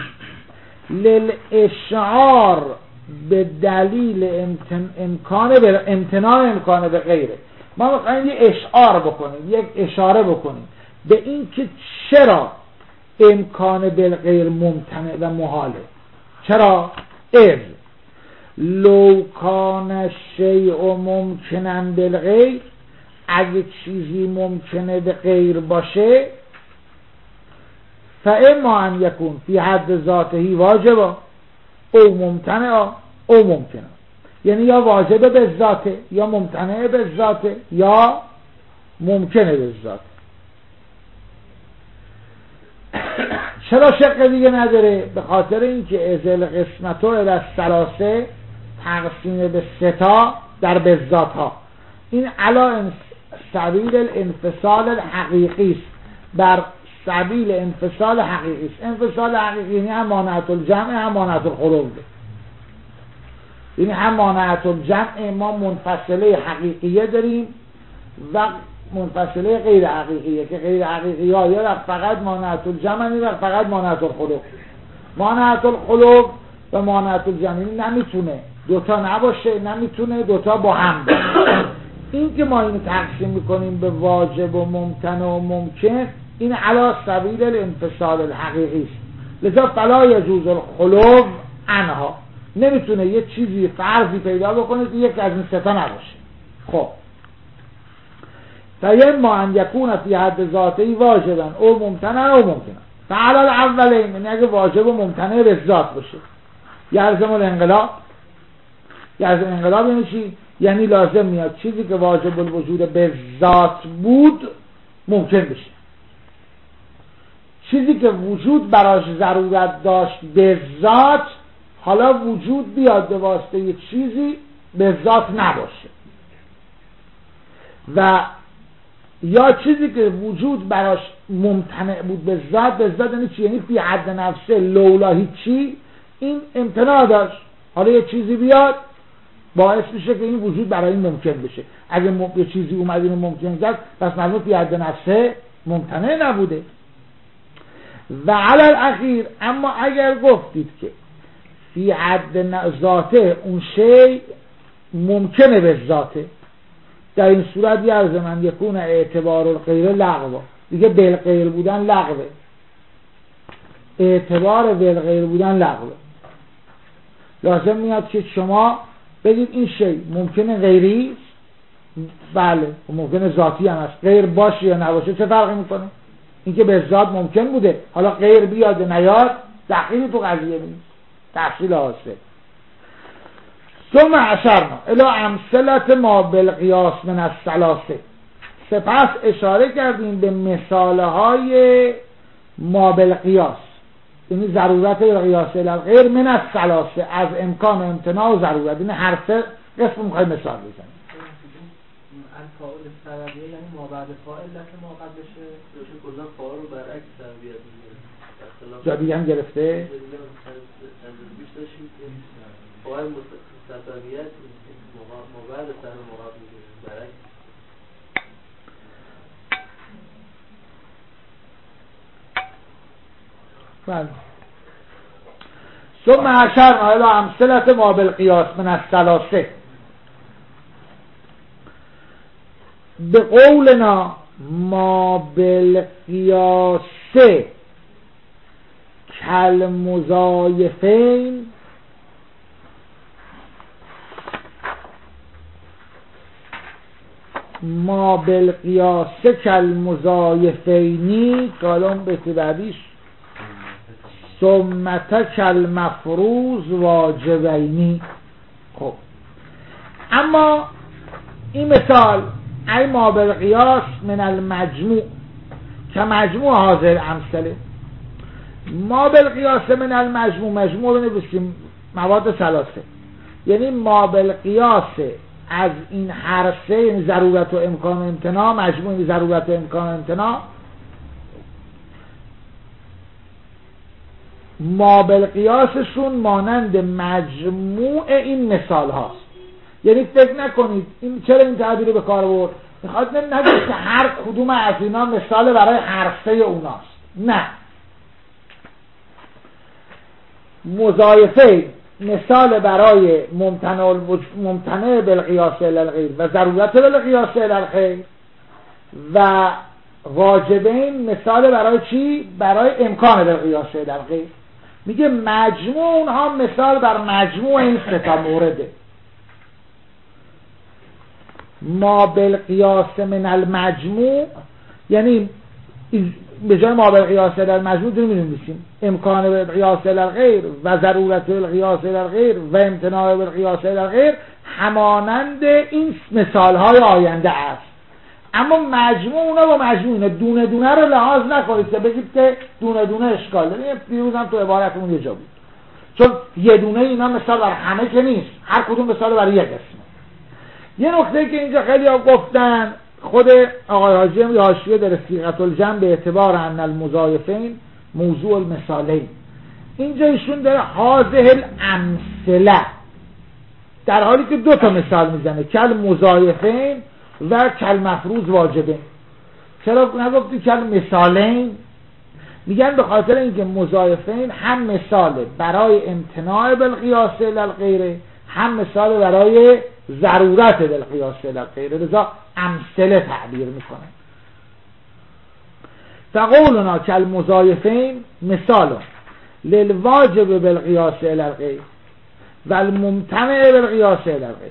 للاشعار به دلیل امتن... امکان به امتناع امکان به غیره. ما میخوایم یه اشعار بکنیم، یک اشاره بکنیم به این که چرا امکان بالغیر ممتنع و محاله. چرا؟ اذ لو کان الشیء ممکنا بالغیر، اگه چیزی ممکنه به غیر باشه، فاما ان یکون فی حد ذاته واجبا او ممتنع او ممکنه، یعنی یا واجب به ذاته یا ممتنع به ذاته یا ممکنه به ذاته. چرا شق دیگه نداره؟ به خاطر اینکه ازل قسمتو الی الثلاثه تقسیم به ستا در بذات ها، این علا سبیل الانفصال الحقیقی است، بر سبیل انفصال حقیقی است. انفصال حقیقی یعنی هم مانعت الجمع هم مانعت الخروج، یعنی هم مانعت الجمع ما منفصله حقیقیه داریم و منفصله غیر حقیقیه که غیر حقیقی ها یا فقط مانعت الجمع یا فقط مانعت الخلق. مانعت الخلق و مانعت الجمع نمیتونه دوتا نباشه، نمیتونه دوتا با هم باشه. این که ما اینو تقسیم میکنیم به واجب و ممتنع و ممکن، این علی سبیل الانفصال الحقیقی است. لذا فلا یجوز الخلو عنها، نمیتونه یه چیزی فرضی پیدا بکنه که یک از این سه تا نباشه. خب فاما ان یکون فی حد ذاتی واجبا او ممتنع او ممکنه، فعلی الاولین، یعنی اگه واجب و ممتنع به ذات باشه، یلزم الانقلاب. یلزم الانقلاب یعنی چی؟ یعنی لازم میاد چیزی که واجب الوجود به ذات بود ممکن بشه، چیزی که وجود براش ضرورت داشت به ذات حالا وجود بیاد به واسطه یه چیزی به ذات نباشه، و یا چیزی که وجود براش ممتنع بود به ذات. به ذات یعنی چی؟ یعنی فی حد نفسه لولا هیچی این امتناع داشت، حالا یه چیزی بیاد باعث میشه که این وجود برای این ممکن بشه. اگه م... یه چیزی اومد اینو ممکن کرد، پس معلومه فی حد نفسه ممتنع نبوده. و علی الاخیر، اما اگر گفتید که فی حد ذاته اون شی ممکنه به ذاته، در این صورت یلزم ان یکون اعتبار الغیر لغو، دیگه بالغیر بودن لغوه، اعتبار بالغیر بودن لغوه. لازم میاد که شما بگید این شی ممکنه غیری، بله ممکنه ذاتی هم هست، غیر باشه یا نباشه چه فرقی میکنه؟ اینکه به ذات ممکن بوده، حالا غیر بیاد نیاد دخیلی تو قضیه نیست، تفصیل حاصل. ثم اشرنا الی امثله ما بالقیاس من الثلاثه، سپس اشاره کردیم به مثاله های ما بالقیاس، یعنی ضرورت قیاس الغیر من الثلاثه، از امکان و امتناع و ضرورت. این هر سه قسم میخوایم مثال بزنیم.
الفاعل سببیه یعنی ما بعد فاعل لکه ما قبلشه، روشن کلا فاعل رو برعکس سببیت میگیره.
جا دیگه هم گرفته؟
فاعل سببیت ما بعد سر مراد میگیره برعکس.
بله. ثم اشرنا الی امثله ما بالقیاس من الثلاثه، به قولنا ما بالقیاس کالمضایفین ما بالقیاس کالمضایفینی کالم به بعدیش ثمت کالمفروض واجبینی. خب اما این مثال ای ما بالقیاس من المجموع که مجموع حاضر امثله، ما بالقیاس من المجموع، مجموع بنویسیم مواد ثلاثه، یعنی ما بالقیاس از این هر سه، یعنی ضرورت و امکان و امتناع، مجموع یعنی ضرورت و امکان و امتناع، ما بالقیاسشون مانند مجموع این مثال هاست. یعنی فکر نکنید این چرا این تعبیر به کار برد، میخواد نگید که هر کدوم از اینا مثال برای هر سه اوناست، نه، مضایفه مثال برای ممتنع ممتنع بالقیاس الالغیر و ضرورت بالقیاس الالغیر، و واجبین مثال برای چی؟ برای امکان بالقیاس الالغیر. میگه مجموع اونها مثال بر مجموع این سه تا مورده. ما بالقیاس من المجموع یعنی به جای ما بالقیاس المجموع داریم می‌نویسیم امکان بالقیاس الغیر و ضرورت بالقیاس الغیر و امتناع بالقیاس الغیر همانند این مثال‌های آینده است. اما مجموع اونا با مجموع اینا دونه دونه رو لحاظ نکنید که بگید که دونه دونه اشکال داره. دیروز هم تو عبارتمون یه جا بود، چون یه دونه اینا مثال برای همه که نیست، هر کدوم مثال برای یک قسمه. یه نکته که اینجا خیلی ها گفتن، خود آقای حاجی هم حاشیه در صیغه الجمع به اعتبار ان المضایفین موضوع المثالین، اینجا ایشون داره هذه الامثله، در حالی که دو تا مثال میزنه، کل مضایفین و کل مفروض واجبین. چرا نگفتی کل مثالین؟ میگن به خاطر اینکه مضایفین هم مثال برای امتناع بالقیاس الالغیر، هم مثال برای ضرورت بالقیاس الی الغیر، لذا امثله تعبیر میکنه. فقولنا کالمضایفین مثال للواجب بالقیاس الی الغیر و الممتنع بالقیاس الی الغیر.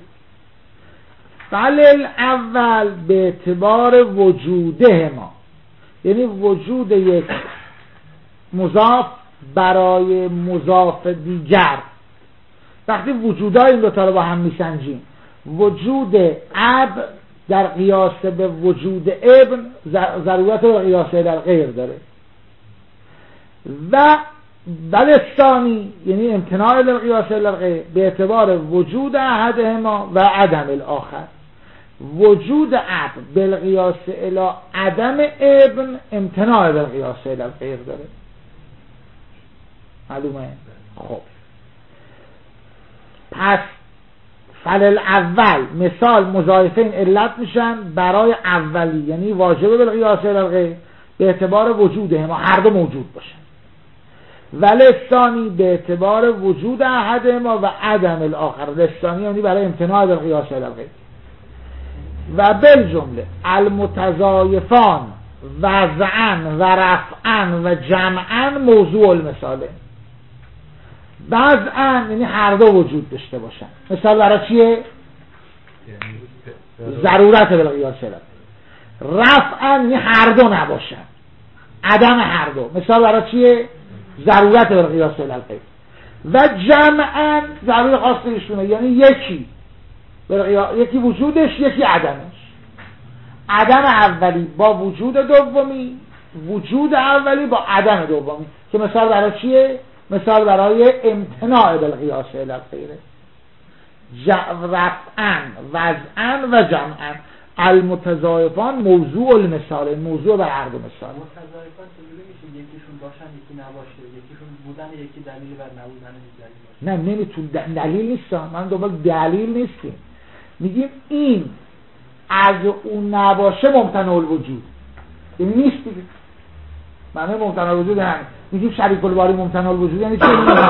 فالاول به اعتبار وجوده ما، یعنی وجود یک مضاف برای مضاف دیگر. وقتی وجودهای این دوتا رو با هم میسنجیم، وجود اب در قیاس به وجود ابن ضرورت به قیاس الی الغیر داره. و بلستانی یعنی امتناع القیاس الی الغیر به اعتبار وجود احدهما و عدم الاخر. وجود اب بالقیاس الی عدم ابن امتناع بالقیاس الی الغیر داره. معلومه؟ خب پس فلل اول مثال مضایفین علت میشن برای اولی، یعنی واجب بالقیاس الی الغیر به اعتبار وجوده ما هر دو موجود باشن. ولستانی به اعتبار وجود احد ما و عدم الاخر. لستانی یعنی برای امتناع بالقیاس الی الغیر. و بالجمله المتضایفان وضعا و رفعا و جمعا موضوع المثاله. وضعا یعنی هر دو وجود داشته باشن. مثال برای چیه؟ ضرورت بالقیاس الی الغیر. رفعا یعنی هر دو نباشن، عدم هر دو. مثال برای چیه؟ ضرورت بالقیاس الی الغیر. و جمعا ضرورت خاص ایشونه، یعنی یکی یکی وجودش یکی عدمش. عدم اولی با وجود دومی، وجود اولی با عدم دومی. که مثال برای چیه؟ مثال برای امتناع بالقیاس الی الغیر. رفعا وضعا و جمعا. المتضایفان موضوع المثال، موضوع بر هر دو مثال.
متضایفان چجوری میشه یکیشون باشن یکی نباشه، یکیشون بودن یکی دلیل بر نبودن دیگری باشه؟
نه نمیتون دلیل نیستم، من دنبال دلیل نیستیم. میگیم این از اون نباشه ممتنع الوجود، این نیست دیگه. معنی ممتنع الوجود هم میگیم شریک الباری ممتنع الوجود یعنی چه؟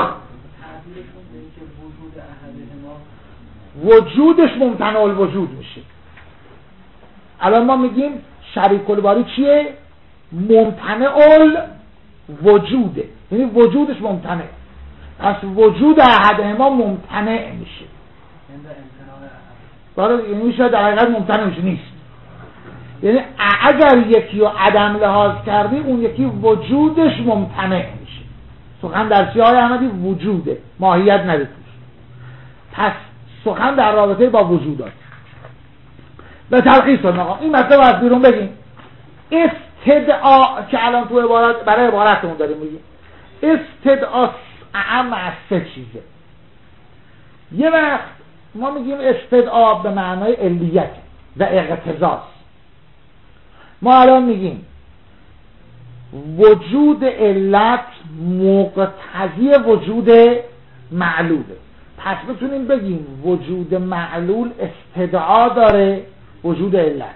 وجودش ممتنع الوجود میشه. الان ما میگیم شریک الباری چیه؟ ممتنع الوجوده، یعنی وجودش ممتنع. پس وجود احدهما ممتنع میشه. برای یعنی شاید در حقیقت ممتنع میشه نیست. یعنی اگر یکی رو عدم لحاظ کردی اون یکی وجودش ممتنع میشه. سخن در چی های احمدی؟ وجوده، ماهیت نداره. پس سخن در رابطه با وجودات. به تلخیص آقا این مطلب از بیرون بگیم. استدعا که الان تو عبارت برای عبارتمون داریم میگیم، استدعا اعم از سه چیزه. یه وقت ما میگیم استدعا به معنای علیت و اقتضاست. ما الان میگیم وجود علت مقتضی وجود معلوله. پس بتونیم بگیم وجود معلول استدعا داره وجود علت.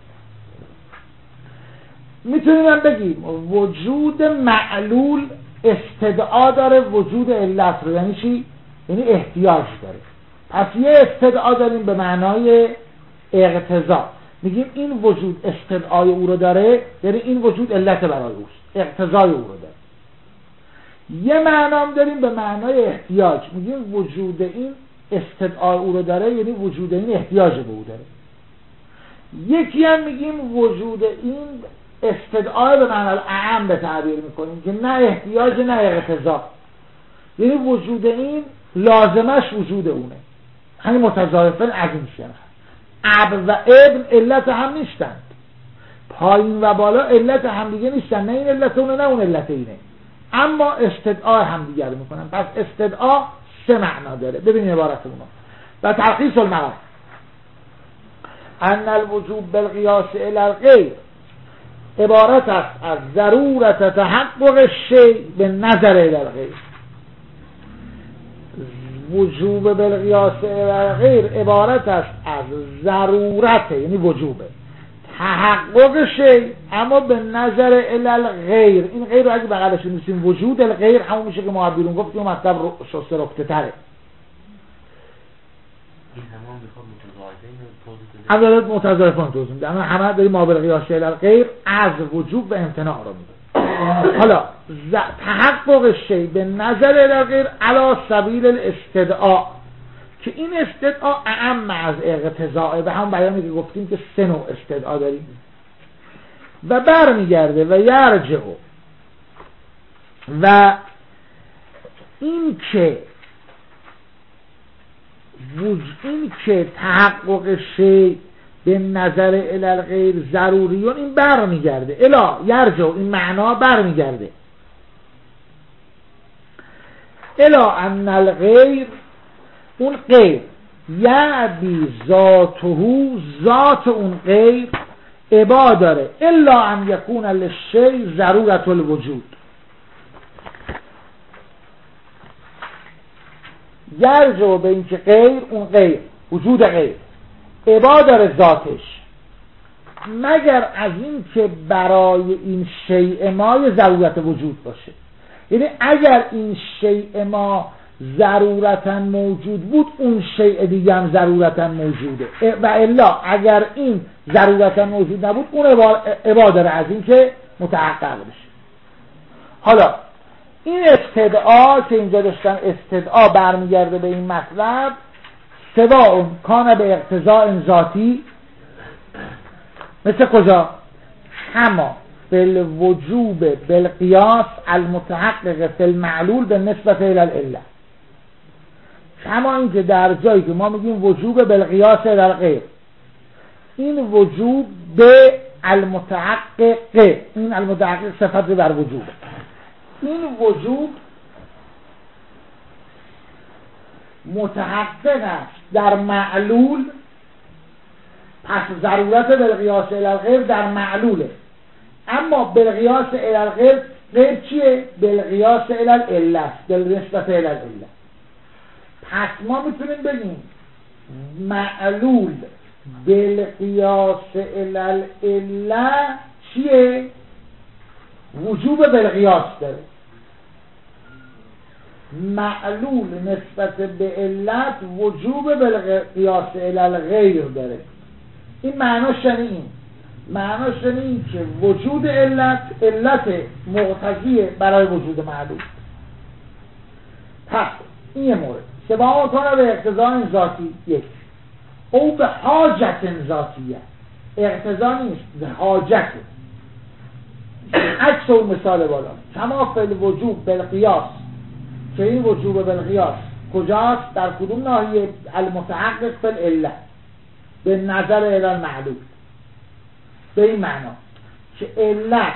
میتونیم هم بگیم وجود معلول استدعا داره وجود علت رو. یعنی چی؟ یعنی احتیاج داره. پس یه استدعا داریم به معنای اقتضا، میگیم این وجود استدعای او رو داره، یعنی این وجود علت برای اوست، اقتضای او رو داره. یه معنام داریم به معنای احتیاج، میگیم وجود این استدعای او رو داره، یعنی وجود این احتیاج به او داره. یکی هم میگیم وجود این استدعای به معنای اعم به تعبیر میکنیم که نه احتیاج نه اقتضا، یعنی وجود این لازمش وجود اونه. همین متضایفن از این میشن. اب و ابن علت هم نیستند، پایین و بالا علت هم دیگه نیستن، نه این علت اونه نه اون علت اینه، اما استدعا هم دیگر میکنن. پس استدعا سه معنا داره. ببینید عبارت اونا. و تلخیص المقام ان الوجوب بالقیاس الی الغیر عبارت است از ضرورت تحقق الشیء به نظر الی الغیر. وجوب بالقیاس الی الغیر عبارت است از ضرورت، یعنی وجوب تحقق شیء اما به نظر الی الغیر. این غیر رو اگه بغلش بنویسیم وجود الغیر همون میشه که ما بیرون گفتیم مطلب شسته رکته تره.
این همه میخواد متضاعفه اینو توضیح بده.
عدالت متضاعفان توضیح میده. اما همه داریم ما بالقیاس الی الغیر از وجوب و امتناع رو میده. حالا تحقق شی به نظر الی الغیر علی سبیل الاستدعاء که این استدعا اعم از اقتضاء، به هم بیانی که گفتیم که سه نوع استدعا داریم و برمیگرده و یرجع و این که این که تحقق شی به نظر الی الغیر ضروریون این برمیگرده الا یرجع، این معنا برمیگرده الا ان الغیر، اون غیر یعبی ذاته، ذات اون غیر عبا داره الا ان یکون للشی ضرورت الوجود. یرجع به این که غیر، اون غیر وجود غیر عبا داره ذاتش، مگر از این که برای این شیء ما ضرورت وجود باشه. یعنی اگر این شیء ما ضرورتا موجود بود اون شیء دیگه هم ضرورتا موجوده و الا اگر این ضرورتا موجود نبود اون عبا داره از این که متحقق بشه. حالا این استدعا که اینجا داشتن استدعا برمیگرده به این مطلب سواء کان به اقتضاء ذاتی، مثل کجا؟ هما بالوجوب بالقیاس المتحقق فی المعلول به نسبت الی العله. هما این که در جایی که ما میگیم وجوب بالقیاس الی الغیر، این وجوب به المتحقق، این المتحقق صفت بر وجوب، این وجوب متحقق است در معلول، پس ضرورت بالقیاس الی الغیر در معلوله. اما بالقیاس الی الغیر غیر چیه؟ بالقیاس الی العله، بالنسبت الی العله. پس ما میتونیم بگیم معلول بالقیاس الی العله چیه؟ وجوب بالقیاس داره. معلول نسبت به علت وجوب بالقیاس الی الغیر داره. این معناش یعنی این معناش یعنی این که وجود علت علت مقتضیه برای وجود معلول. پس این یه مورد. سواء کان به اقتضاء ذاتی، یک، او به حاجت ذاتیه، اقتضا نیست، به حاجت. عکس اون مثال بالا کما فی الوجوب بالقیاس، که این وجوب بالقیاس کجاست؟ در کدوم ناحیه؟ المتحقق فی العله به نظر الی المعلول. به این معنا که علت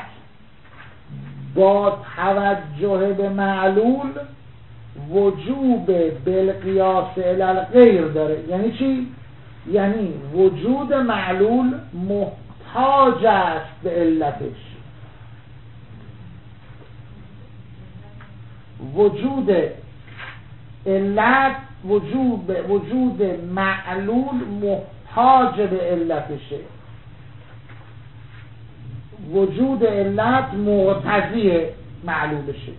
با توجه به معلول وجوب بالقیاس الی الغیر داره. یعنی چی؟ یعنی وجود معلول محتاج است به علتش. وجود علت وجود وجود معلول محتاج به علتشه. وجود علت مقتضی معلولشه.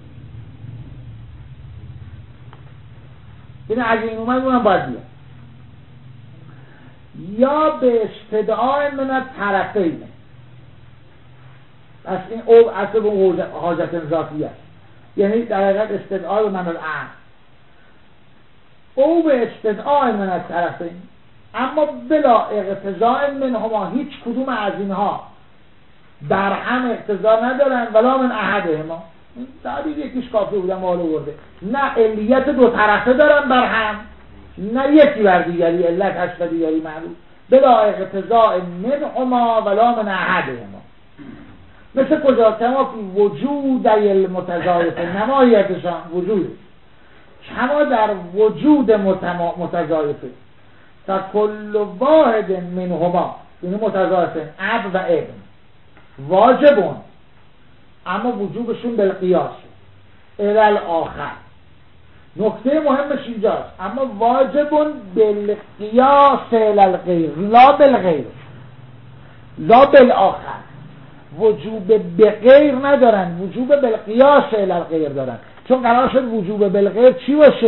این اگه این اومد اونم باید بیاد. یا به استدعاء من الطرفین، پس این او اصل به حاجت ذاتی است، یعنی در حقیقت استدعاء من العقل، او به استدعاء من الطرفین، اما بلا اقتضاء منهما، هیچ کدوم از اینها در هم اقتضا ندارن، ولا من احدهما، تعبیر یکیش کافی بودن مالو برده، نه علیت دو طرفه دارن بر هم، نه یکی بر دیگری علت هست و دیگری معلول، بلا اقتضاء منهما ولا من احدهما. مثل کجا؟ کما فی وجود المتضایف، نمایتشان وجود، کما در وجود متضایفه، فکل واحد منهما، یعنی متضایفه اب و ابن واجبون، اما وجوبشون بالقیاس الی الاخر. نکته مهمش اینجاست، اما واجبون بالقیاس الی الغیر، لا بالغیر، لا بالاخر. وجوب به غیر ندارن، وجوب بالقیاس الی الغیر دارن، چون قرار شد وجوب بالغیر چی باشه؟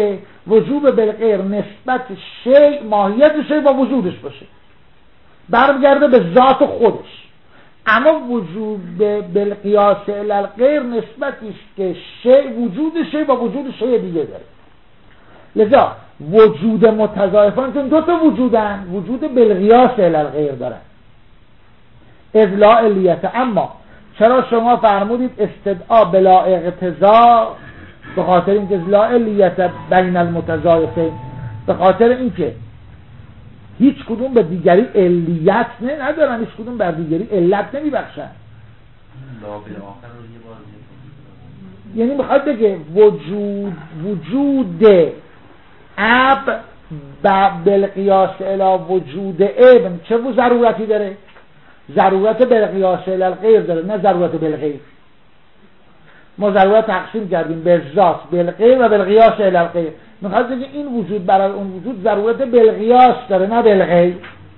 وجوب بالغیر نسبت شی ماهیت شی با وجودش باشه، برمیگرده به ذات خودش. اما وجوب بالقیاس الی الغیر نسبتی است که شی وجود شی با وجود شی دیگه داره. لذا وجود متضایفان چون دو تا وجودن، وجود بالقیاس الی الغیر دارن، اذ لا علیت. اما چرا شما فرمودید استدعا بلا اقتضا؟ به خاطر اینکه لا علیت بین المتضایفین، به خاطر اینکه هیچ کدوم به دیگری علیت نه ندارن، هیچ کدوم بر دیگری علت نمیبخشن.
لا به آخر رو یه بار
یعنی میخواد بگه وجود وجود اب بالقیاس الی وجود ابن چه ضرورتی داره؟ ضرورت بالقیاس الی الغیر داره، نه ضرورت بالغیر. ما ضرورت تقسیم کردیم به ذات بالغیر و بالقیاس الی الغیر. میخواد بگه این وجود برای اون وجود ضرورت بالقیاس داره، نه بالغیر.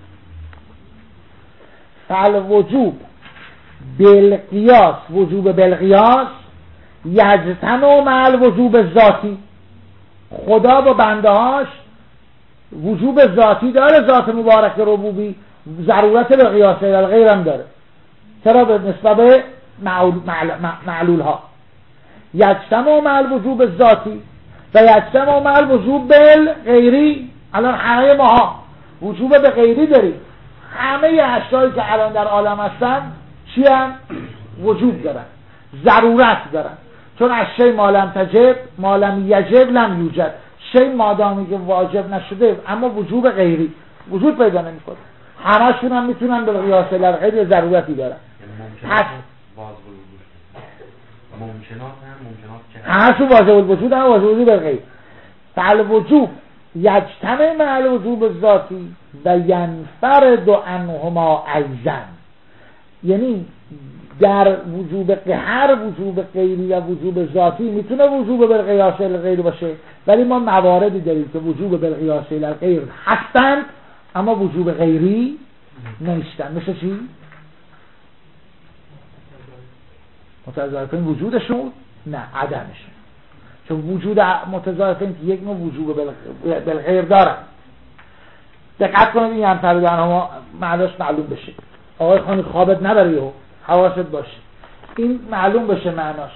فعل وجوب بالقیاس، وجوب بالقیاس یجتمع مع الوجوب ذاتی. خدا با بنده هاش وجوب ذاتی داره، ذات مبارک ربوبی، ضرورت بالقیاس الی الغیر هم داره. چرا؟ به نسبت به معلول ها. یجتمع مع الوجوب ذاتی و یجتمع مع الوجوب بالغیری. الان همه ماها وجوب به غیری داریم. همه اشیایی که الان در عالم هستن چی هم؟ وجوب دارن، ضرورت دارن. چون از شی ما لم تجب ما لم یجب لم یوجد. شی مادامی که واجب نشده اما وجوب غیری وجود پیدا نمیکنه. همشون هم میتونن بالقیاس الی الغیر ضرورتی دارن.
پس ممکنات هم ممکنات چه
همشون واجب الوجود هم واجب الوجود بالغیر. فعل وجوب یجتمع مع الوجوب الذاتی و ینفرد عنهما ایضا. یعنی در وجوب هر وجوب غیری و وجوب ذاتی میتونه وجوب بالقیاس الی الغیر باشه، ولی ما مواردی داریم که وجوب بالقیاس الی الغیر هستند اما وجوب غیری نیستن. مثل چی؟ متضایفین وجودشون نه عدمشون. چون وجود متضایفین که یک نوع وجوب بالغیر دارن. دقت کنید این ینفرد عنهما معناش معلوم بشه. آقای خانی خوابت نبره و حواست باشه این معلوم بشه معناش.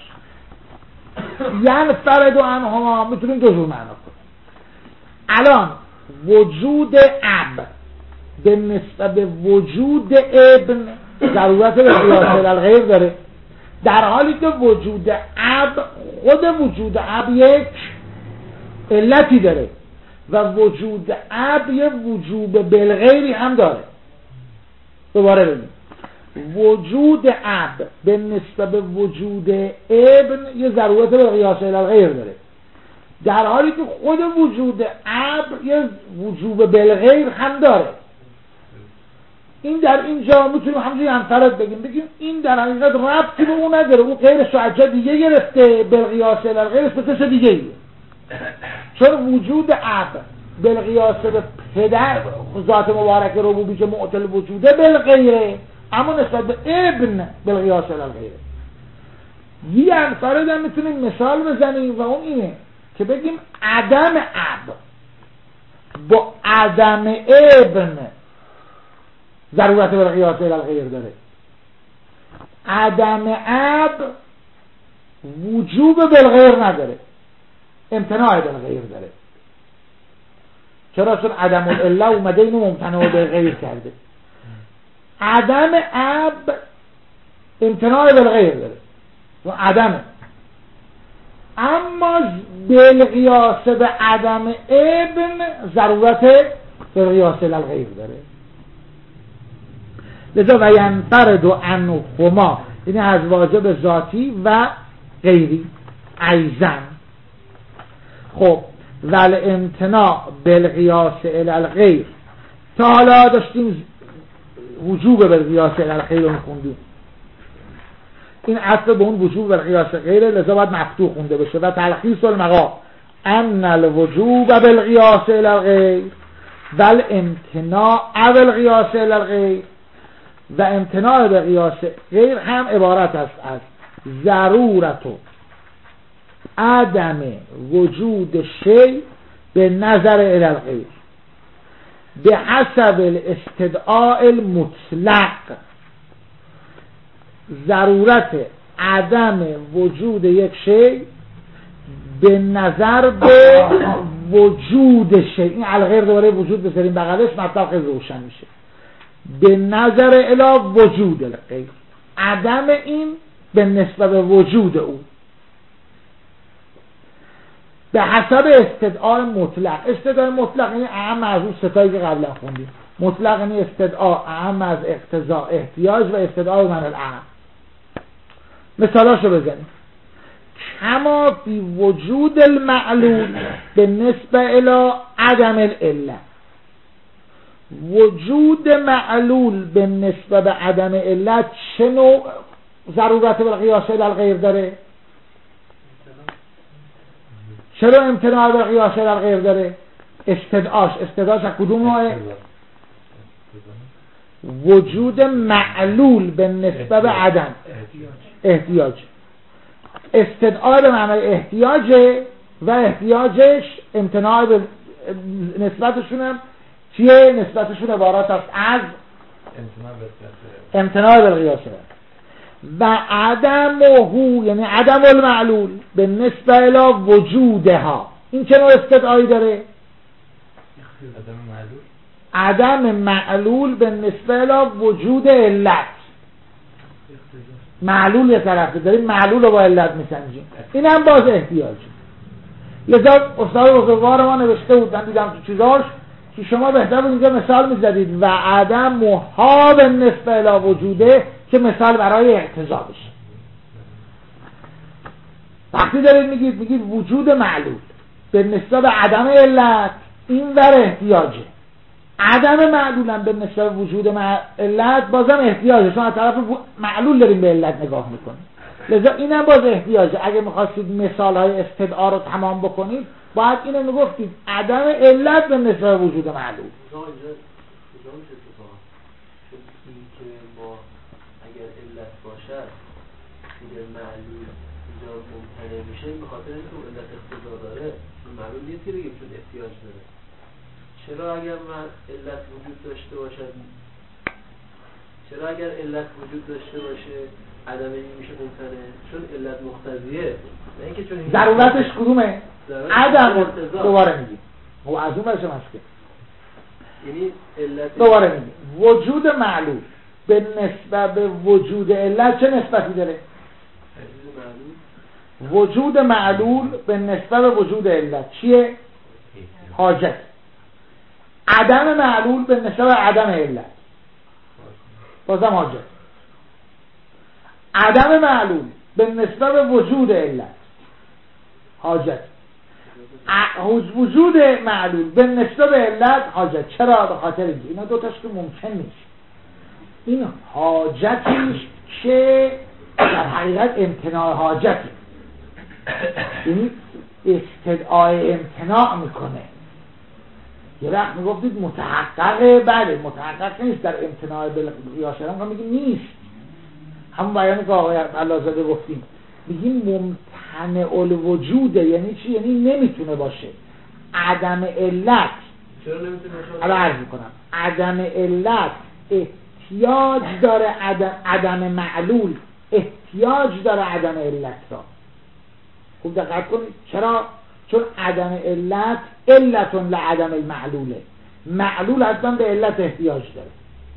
ینفرد عنهما میتونیم دو جور معنا کنیم. الان وجود اب به نسبت به وجود ابن ضرورت به قیاس الی الغیر داره، در حالی که وجود اب خود وجود اب یک علتی داره و وجود اب یک وجوب بالغیری هم داره. دوباره ببینیم وجود اب به نسبت به وجود ابن یه ضرورت به قیاس الی الغیر داره، در حالی که خود وجود اب یه وجوب بالغیر هم داره. این در اینجا میتونیم همونجوری انفراد بگیم بگیم این در حقیقت ربطی به اون نداره، اون غیرش رو عجا دیگه گرفته، بالقیاس الی الغیرش به کس دیگه ایه. چون وجود اب بالقیاس به پدر ذات مبارک ربوبی که معطل وجوده بالغیره، اما نسبت به ابن بالقیاس الی الغیره. یه انفراد هم میتونیم مثال بزنیم و اون اینه که بگیم عدم اب با عدم ابن ضرورت به قیاس الی الغیر داره. عدم اب وجوب بالغیر نداره، امتناع بالغیر داره. چرا؟ چون عدم العله اومده اینو ممتنع بالغیر کرده. عدم اب امتناع بالغیر داره و عدمه، اما بالقیاس به عدم ابن ضرورت بالقیاس الی الغیر داره. لذا و ینفرد عنهما یعنی از واجب ذاتی و غیری ایضا. خب ول امتناع بالقیاس الی الغیر، تا حالا داشتیم وجوب بالقیاس الی الغیر رو میخوندیم، این اصل به اون وجوب بالقیاس غیره، لذا باید مفتوح خونده بشه. و تلخیص المقام ان الوجوب بالقیاس الی الغیر ول امتناع بالقیاس الی الغیر، و امتناع به قیاس غیر هم عبارت است از ضرورت و عدم وجود شی به نظر الی الغیر به حسب الاستدعاء المطلق، ضرورت عدم وجود یک شی به نظر به وجود شی. این الغیر دوباره وجود بذاریم بغلش، مطلب خیلی روشن میشه. به نظر الی وجود الغیر، عدم این به نسبت به وجود او، به حسب استدعاء مطلق. استدعاء مطلق یعنی اعم از اون ستایی که قبلا خوندیم. مطلق یعنی استدعاء اعم از اقتضا احتیاج و استدعاء من الاعم. مثالاشو بزنیم. کما فی وجود المعلول به نسبت الی عدم العله. وجود معلول به نسبت به عدم علت چه نوع ضرورت بالقیاس الی الغیر داره؟ چرا امتناع بالقیاس الی الغیر داره؟ استدعاش استدعاش از کدوم نوعه؟ وجود معلول به نسبت به عدم احتیاج. استدعا به معنای احتیاجه و احتیاجش امتناع به نسبتشون هم چیه؟ نسبتشون عبارت است از امتناع بالقیاس و عدم هو، یعنی عدم المعلول به نسبت الی وجودها. این چه نوع استدعایی داره؟ عدم معلول به نسبت الی وجود علت. معلول یه طرفه داریم، معلول رو با علت میسنجیم، این هم باز احتیاج. لذا استاد بزرگوار ما نوشته بود، من دیدم تو چیزاش که شما بهتر بود اینجا مثال میزدید و عدم ها به نسبت الی وجوده که مثال برای اقتضا بشه. وقتی دارید میگید میگید وجود معلول به نسبت عدم علت، این ور احتیاجه. عدم معلول هم به نسبت وجود علت بازم احتیاجه، چون از طرف معلول داریم به علت نگاه میکنیم. لذا اینم باز احتیاجه. اگه میخواستید مثال های استدعا رو تمام بکنید باید اینو میگفتید عدم علت به نسبت وجود معلول.
اگر علت باشد اگر معلول اینجا ممتنع میشه به خاطر اینکه اون علت اقتضا داره، معلول نیست که بگیم چون احتیاج داره. چرا اگر من علت وجود داشته باشد چرا اگر علت وجود داشته باشه عدم این میشه ممتنع؟ چون علت مقتضیه، نه اینکه چون
ضرورتش کدومه؟ عدم. دوباره میگیم هو از اون برشه مسکه، یعنی علت دوباره میگیم وجود معلول به نسبت به وجود علت چه نسبتی داره؟ وجود معلول به نسبت به وجود علت چیه؟ حاجت. عدم معلول به نسبت به عدم علت بازم حاجت. عدم معلول به نسبت به وجود علت حاجت. وجود معلول به نسبت به علت حاجت. چرا؟ به خاطر اینکه اینا دوتاش که ممکن نیست. این حاجتیش که در حقیقت امتناع حاجته، یعنی استدعای امتناع میکنه. یه وقت میگفتید متحققه، بله متحقق نیست در امتناع بالقیاس، هم میگیم نیست. همون بیانی که آقای علازاده گفتیم، میگیم ممتنع الوجوده. یعنی چی؟ یعنی نمیتونه باشه. عدم علت،
چرا نمیتونه باشه؟
الان عرض میکنم. عدم علت احتیاج داره عدم, عدم معلول احتیاج داره عدم علت را. خوب دقت کنید. چرا؟ چون عدم علت علتون لعدم المعلوله. معلول حتما به علت احتیاج داره.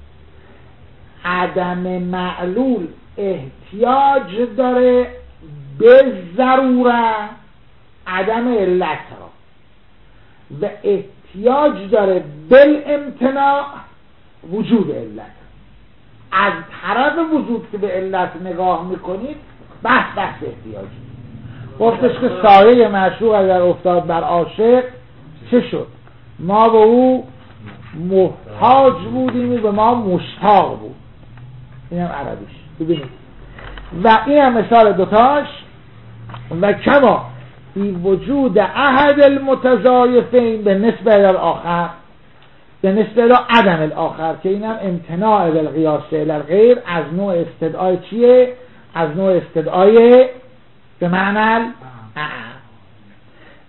عدم معلول احتیاج داره به ضروره عدم علت را و احتیاج داره بالامتناع وجود علت. از طرف وجود که به علت نگاه میکنید بحث بحث احتیاجی. گفتش که سایه معشوق اگر افتاد بر عاشق چه شد؟ ما به او محتاج بودیم و به ما مشتاق بود. این هم عربیش ببینید. و این هم مثال دوتاش. و کما فی وجود احد المتضایفین به نسبت الاخر به نسبت عدم الاخر، که این هم امتناع بالقیاس الی الغیر از نوع استدعای چیه؟ از نوع استدعای به معنی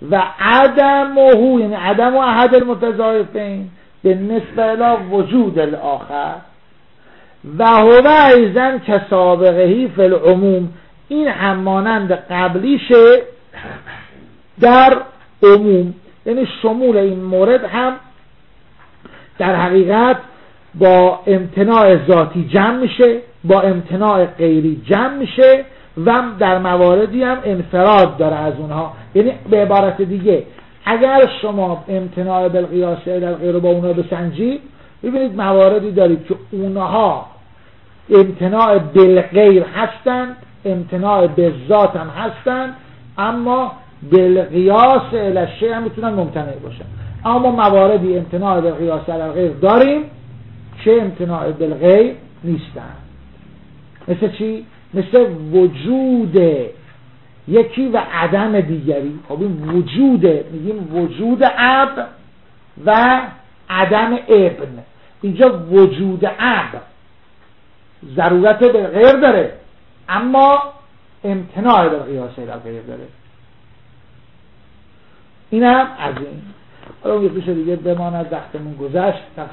و عدمه یعنی عدم و احد المتضایفین به نسبت الی وجود الاخر و هو ایضا که سابقهی فی العموم، این هم مانند قبلیشه در عموم، یعنی شمول این مورد هم در حقیقت با امتناع ذاتی جمع میشه، با امتناع غیری جمع میشه و در مواردی هم انفراد داره از اونها. یعنی به عبارت دیگه اگر شما امتناع بالقیاس الی الغیر با اونها بسنجید، ببینید مواردی دارید که اونها امتناع بالغیر هستند، امتناع بالذات هم هستند، اما بالقیاس الی الشیء هم میتونن ممتنع باشن. اما مواردی امتناع بالقیاس الی الغیر داریم که امتناع بالغیر نیستن. مثل چی؟ مثل وجود یکی و عدم دیگری. خب این وجود، میگیم وجود اب و عدم ابن. اینجا وجود اب ضرورت بالغیر داره اما امتناع بالقیاس الی الغیر داره. اینم از این. حالا اون یکیش دیگه بماند، وقتمون گذشت.